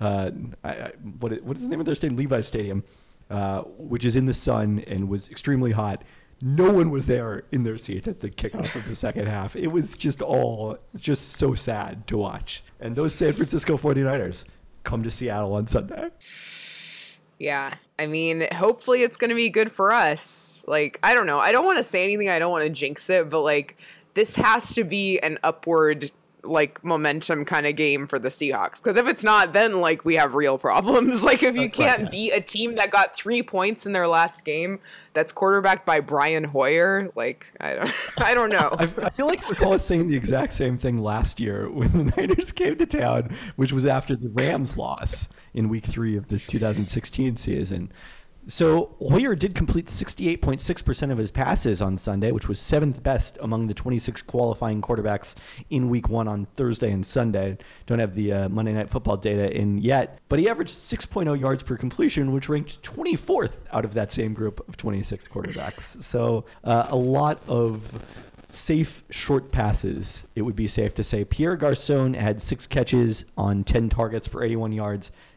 what is the name of their stadium? Levi's Stadium, which is in the sun and was extremely hot. No one was there in their seats at the kickoff of the second half. It was just so sad to watch. And those San Francisco 49ers come to Seattle on Sunday. yeah, I mean, hopefully it's going to be good for us. Like, I don't know. I don't want to say anything. I don't want to jinx it, but like, this has to be an upward, like, momentum kind of game for the Seahawks. Because if it's not, then like we have real problems. Like, if you can't beat a team that got 3 points in their last game, that's quarterbacked by Brian Hoyer. Like, I don't know. I feel like I recall us saying the exact same thing last year when the Niners came to town, which was after the Rams loss in week 3 of the 2016 season. So Hoyer did complete 68.6% of his passes on Sunday, which was 7th best among the 26 qualifying quarterbacks in week 1 on Thursday and Sunday. Don't have the Monday Night Football data in yet, but he averaged 6.0 yards per completion, which ranked 24th out of that same group of 26 quarterbacks. So a lot of safe short passes, it would be safe to say. Pierre Garçon had 6 catches on 10 targets for 81 yards.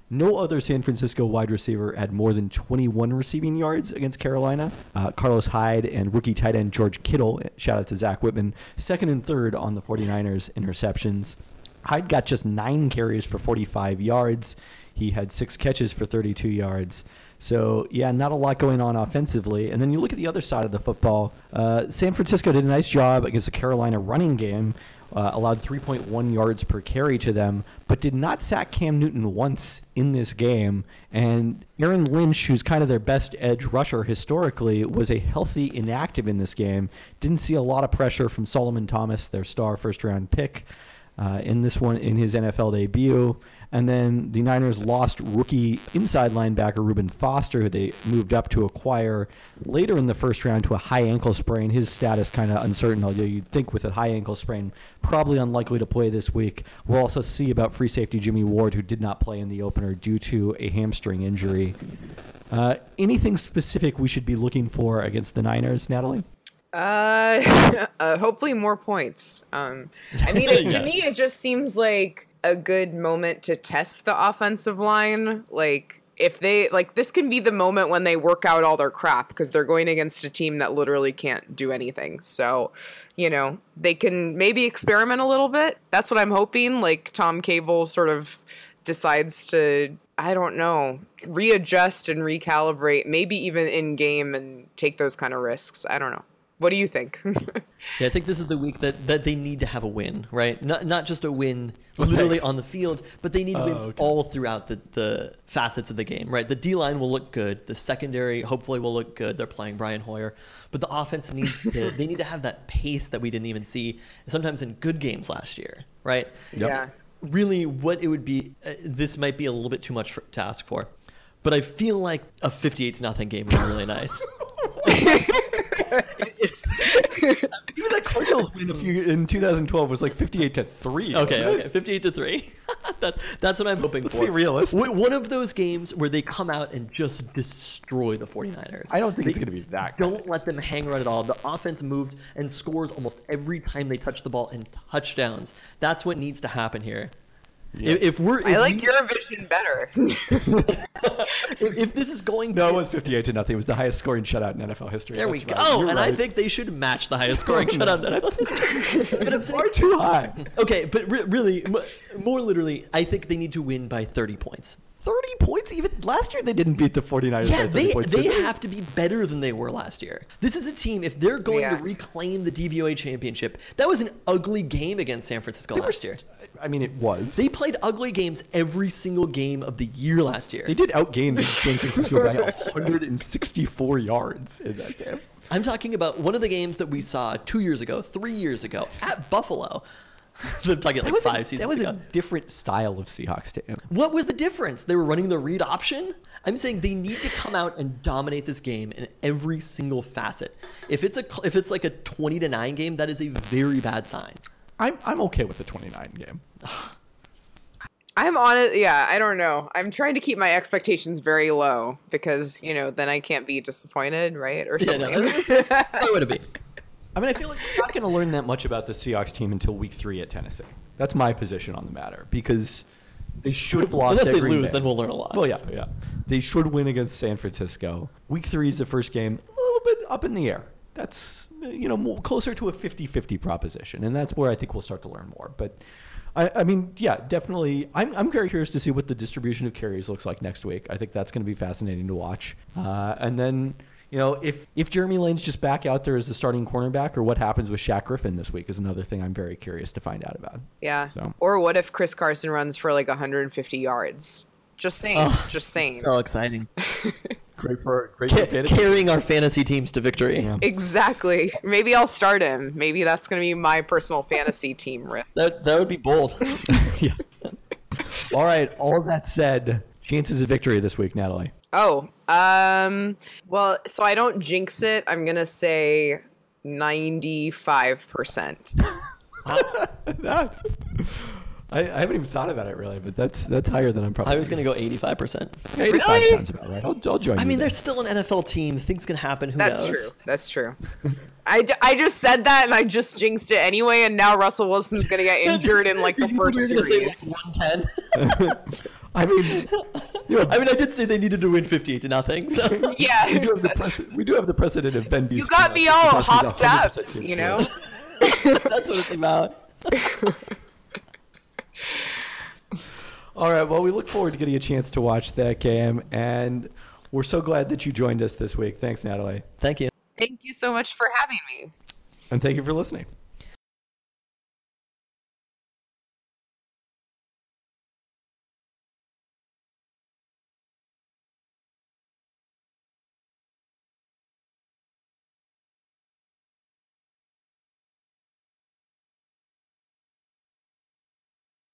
No other San Francisco wide receiver had more than 21 receiving yards against Carolina. Carlos Hyde and rookie tight end George Kittle, shout out to Zach Whitman, second and third on the 49ers interceptions. Hyde got just 9 carries for 45 yards. He had 6 catches for 32 yards. So, yeah, not a lot going on offensively. And then you look at the other side of the football. San Francisco did a nice job against the Carolina running game, allowed 3.1 yards per carry to them, but did not sack Cam Newton once in this game. And Aaron Lynch, who's kind of their best edge rusher historically, was a healthy inactive in this game. Didn't see a lot of pressure from Solomon Thomas, their star first-round pick, in this one in his NFL debut. And then the Niners lost rookie inside linebacker Reuben Foster, who they moved up to acquire later in the first round to a high ankle sprain. His status kind of uncertain, although you'd think with a high ankle sprain, probably unlikely to play this week. We'll also see about free safety Jimmy Ward, who did not play in the opener due to a hamstring injury. Anything specific we should be looking for against the Niners, Natalie? Hopefully more points. I mean, to me, it just seems like a good moment to test the offensive line. Like, if they, like, this can be the moment when they work out all their crap, because they're going against a team that literally can't do anything. So, you know, they can maybe experiment a little bit. That's what I'm hoping. Like, Tom Cable sort of decides to, I don't know, readjust and recalibrate, maybe even in game, and take those kind of risks. I don't know. What do you think? Yeah, I think this is the week that they need to have a win, right? Not just a win literally on the field, but they need wins all throughout the facets of the game, right? The D-line will look good. The secondary hopefully will look good. They're playing Brian Hoyer. But the offense needs to, they need to have that pace that we didn't even see sometimes in good games last year, right? Yep. Yeah. Really what it would be, this might be a little bit too much to ask for, but I feel like a 58-0 game would be really nice. Even that Cardinals win in 2012 was like 58-3. Okay, 58-3. That's what I'm hoping for. Let's be realistic. One of those games where they come out and just destroy the 49ers. I don't think it's going to be that good. Don't let them hang around at all. The offense moves and scores almost every time they touch the ball, and touchdowns. That's what needs to happen here. Yeah. I like your vision better. If this is going, No, it was 58-0. It was the highest scoring shutout in NFL history. there we That's go. right. You're And I right. think they should match the highest scoring shutout in NFL history. But I'm saying, Far too high. okay, but really, more literally, I think they need to win by 30 points. 30 points? Even last year they didn't beat the 49ers Yeah, by 30 points. they did they? have to be better than they were last year. This is a team, if they're going Yeah. to reclaim the DVOA championship, that was an ugly game against San Francisco last year. I mean, it was. They played ugly games every single game of the year last year. They did outgain San Francisco by 164 yards in that game. I'm talking about one of the games that we saw 2 years ago, 3 years ago at Buffalo. I'm talking like 5 seasons That was ago. a different style of Seahawks team. What was the difference? They were running the read option? I'm saying they need to come out and dominate this game in every single facet. If it's like a 20-9 game, that is a very bad sign. I'm okay with the 29 game. I'm on it. Yeah, I don't know. I'm trying to keep my expectations very low because, you know, then I can't be disappointed, right? Or Yeah, something. no, why would it be? I mean, I feel like we're not going to learn that much about the Seahawks team until week 3 at Tennessee. That's my position on the matter because they should have lost. Unless at they Green lose, Bay. then we'll learn a lot. Well, yeah. They should win against San Francisco. Week 3 is the first game, a little bit up in the air. That's, you know, more, closer to a 50-50 proposition, and that's where I think we'll start to learn more. But I mean, yeah, definitely. I'm very curious to see what the distribution of carries looks like next week. I think that's going to be fascinating to watch. And then, you know, if Jeremy Lane's just back out there as the starting cornerback, or what happens with Shaq Griffin this week is another thing I'm very curious to find out about. Yeah. So. Or what if Chris Carson runs for like 150 yards? Just saying. Just saying. So exciting. Great for fantasy. Carrying our fantasy teams to victory. Yeah. Exactly. Maybe I'll start him. Maybe that's going to be my personal fantasy team risk. That would be bold. Yeah. All right. All that said, chances of victory this week, Natalie. Oh, well, so I don't jinx it. I'm going to say 95%. I haven't even thought about it really, but that's higher than I'm probably. I was going to go 85%. 85 Really? sounds about right. I'll join. I you mean, there. there's still an NFL team. Things can happen. Who That's knows? true. That's true. I just said that and I just jinxed it anyway, and now Russell Wilson's going to get injured in like the first You're gonna say series. 110. I mean, I did say they needed to win 58-0 So Yeah. we do have the precedent of Ben You Beast. got me all because he's hopped up, 100% good you know? scorer. that's what it's about. All right. Well, we look forward to getting a chance to watch that game, and we're so glad that you joined us this week. Thanks, Natalie. Thank you. Thank you so much for having me. And thank you for listening.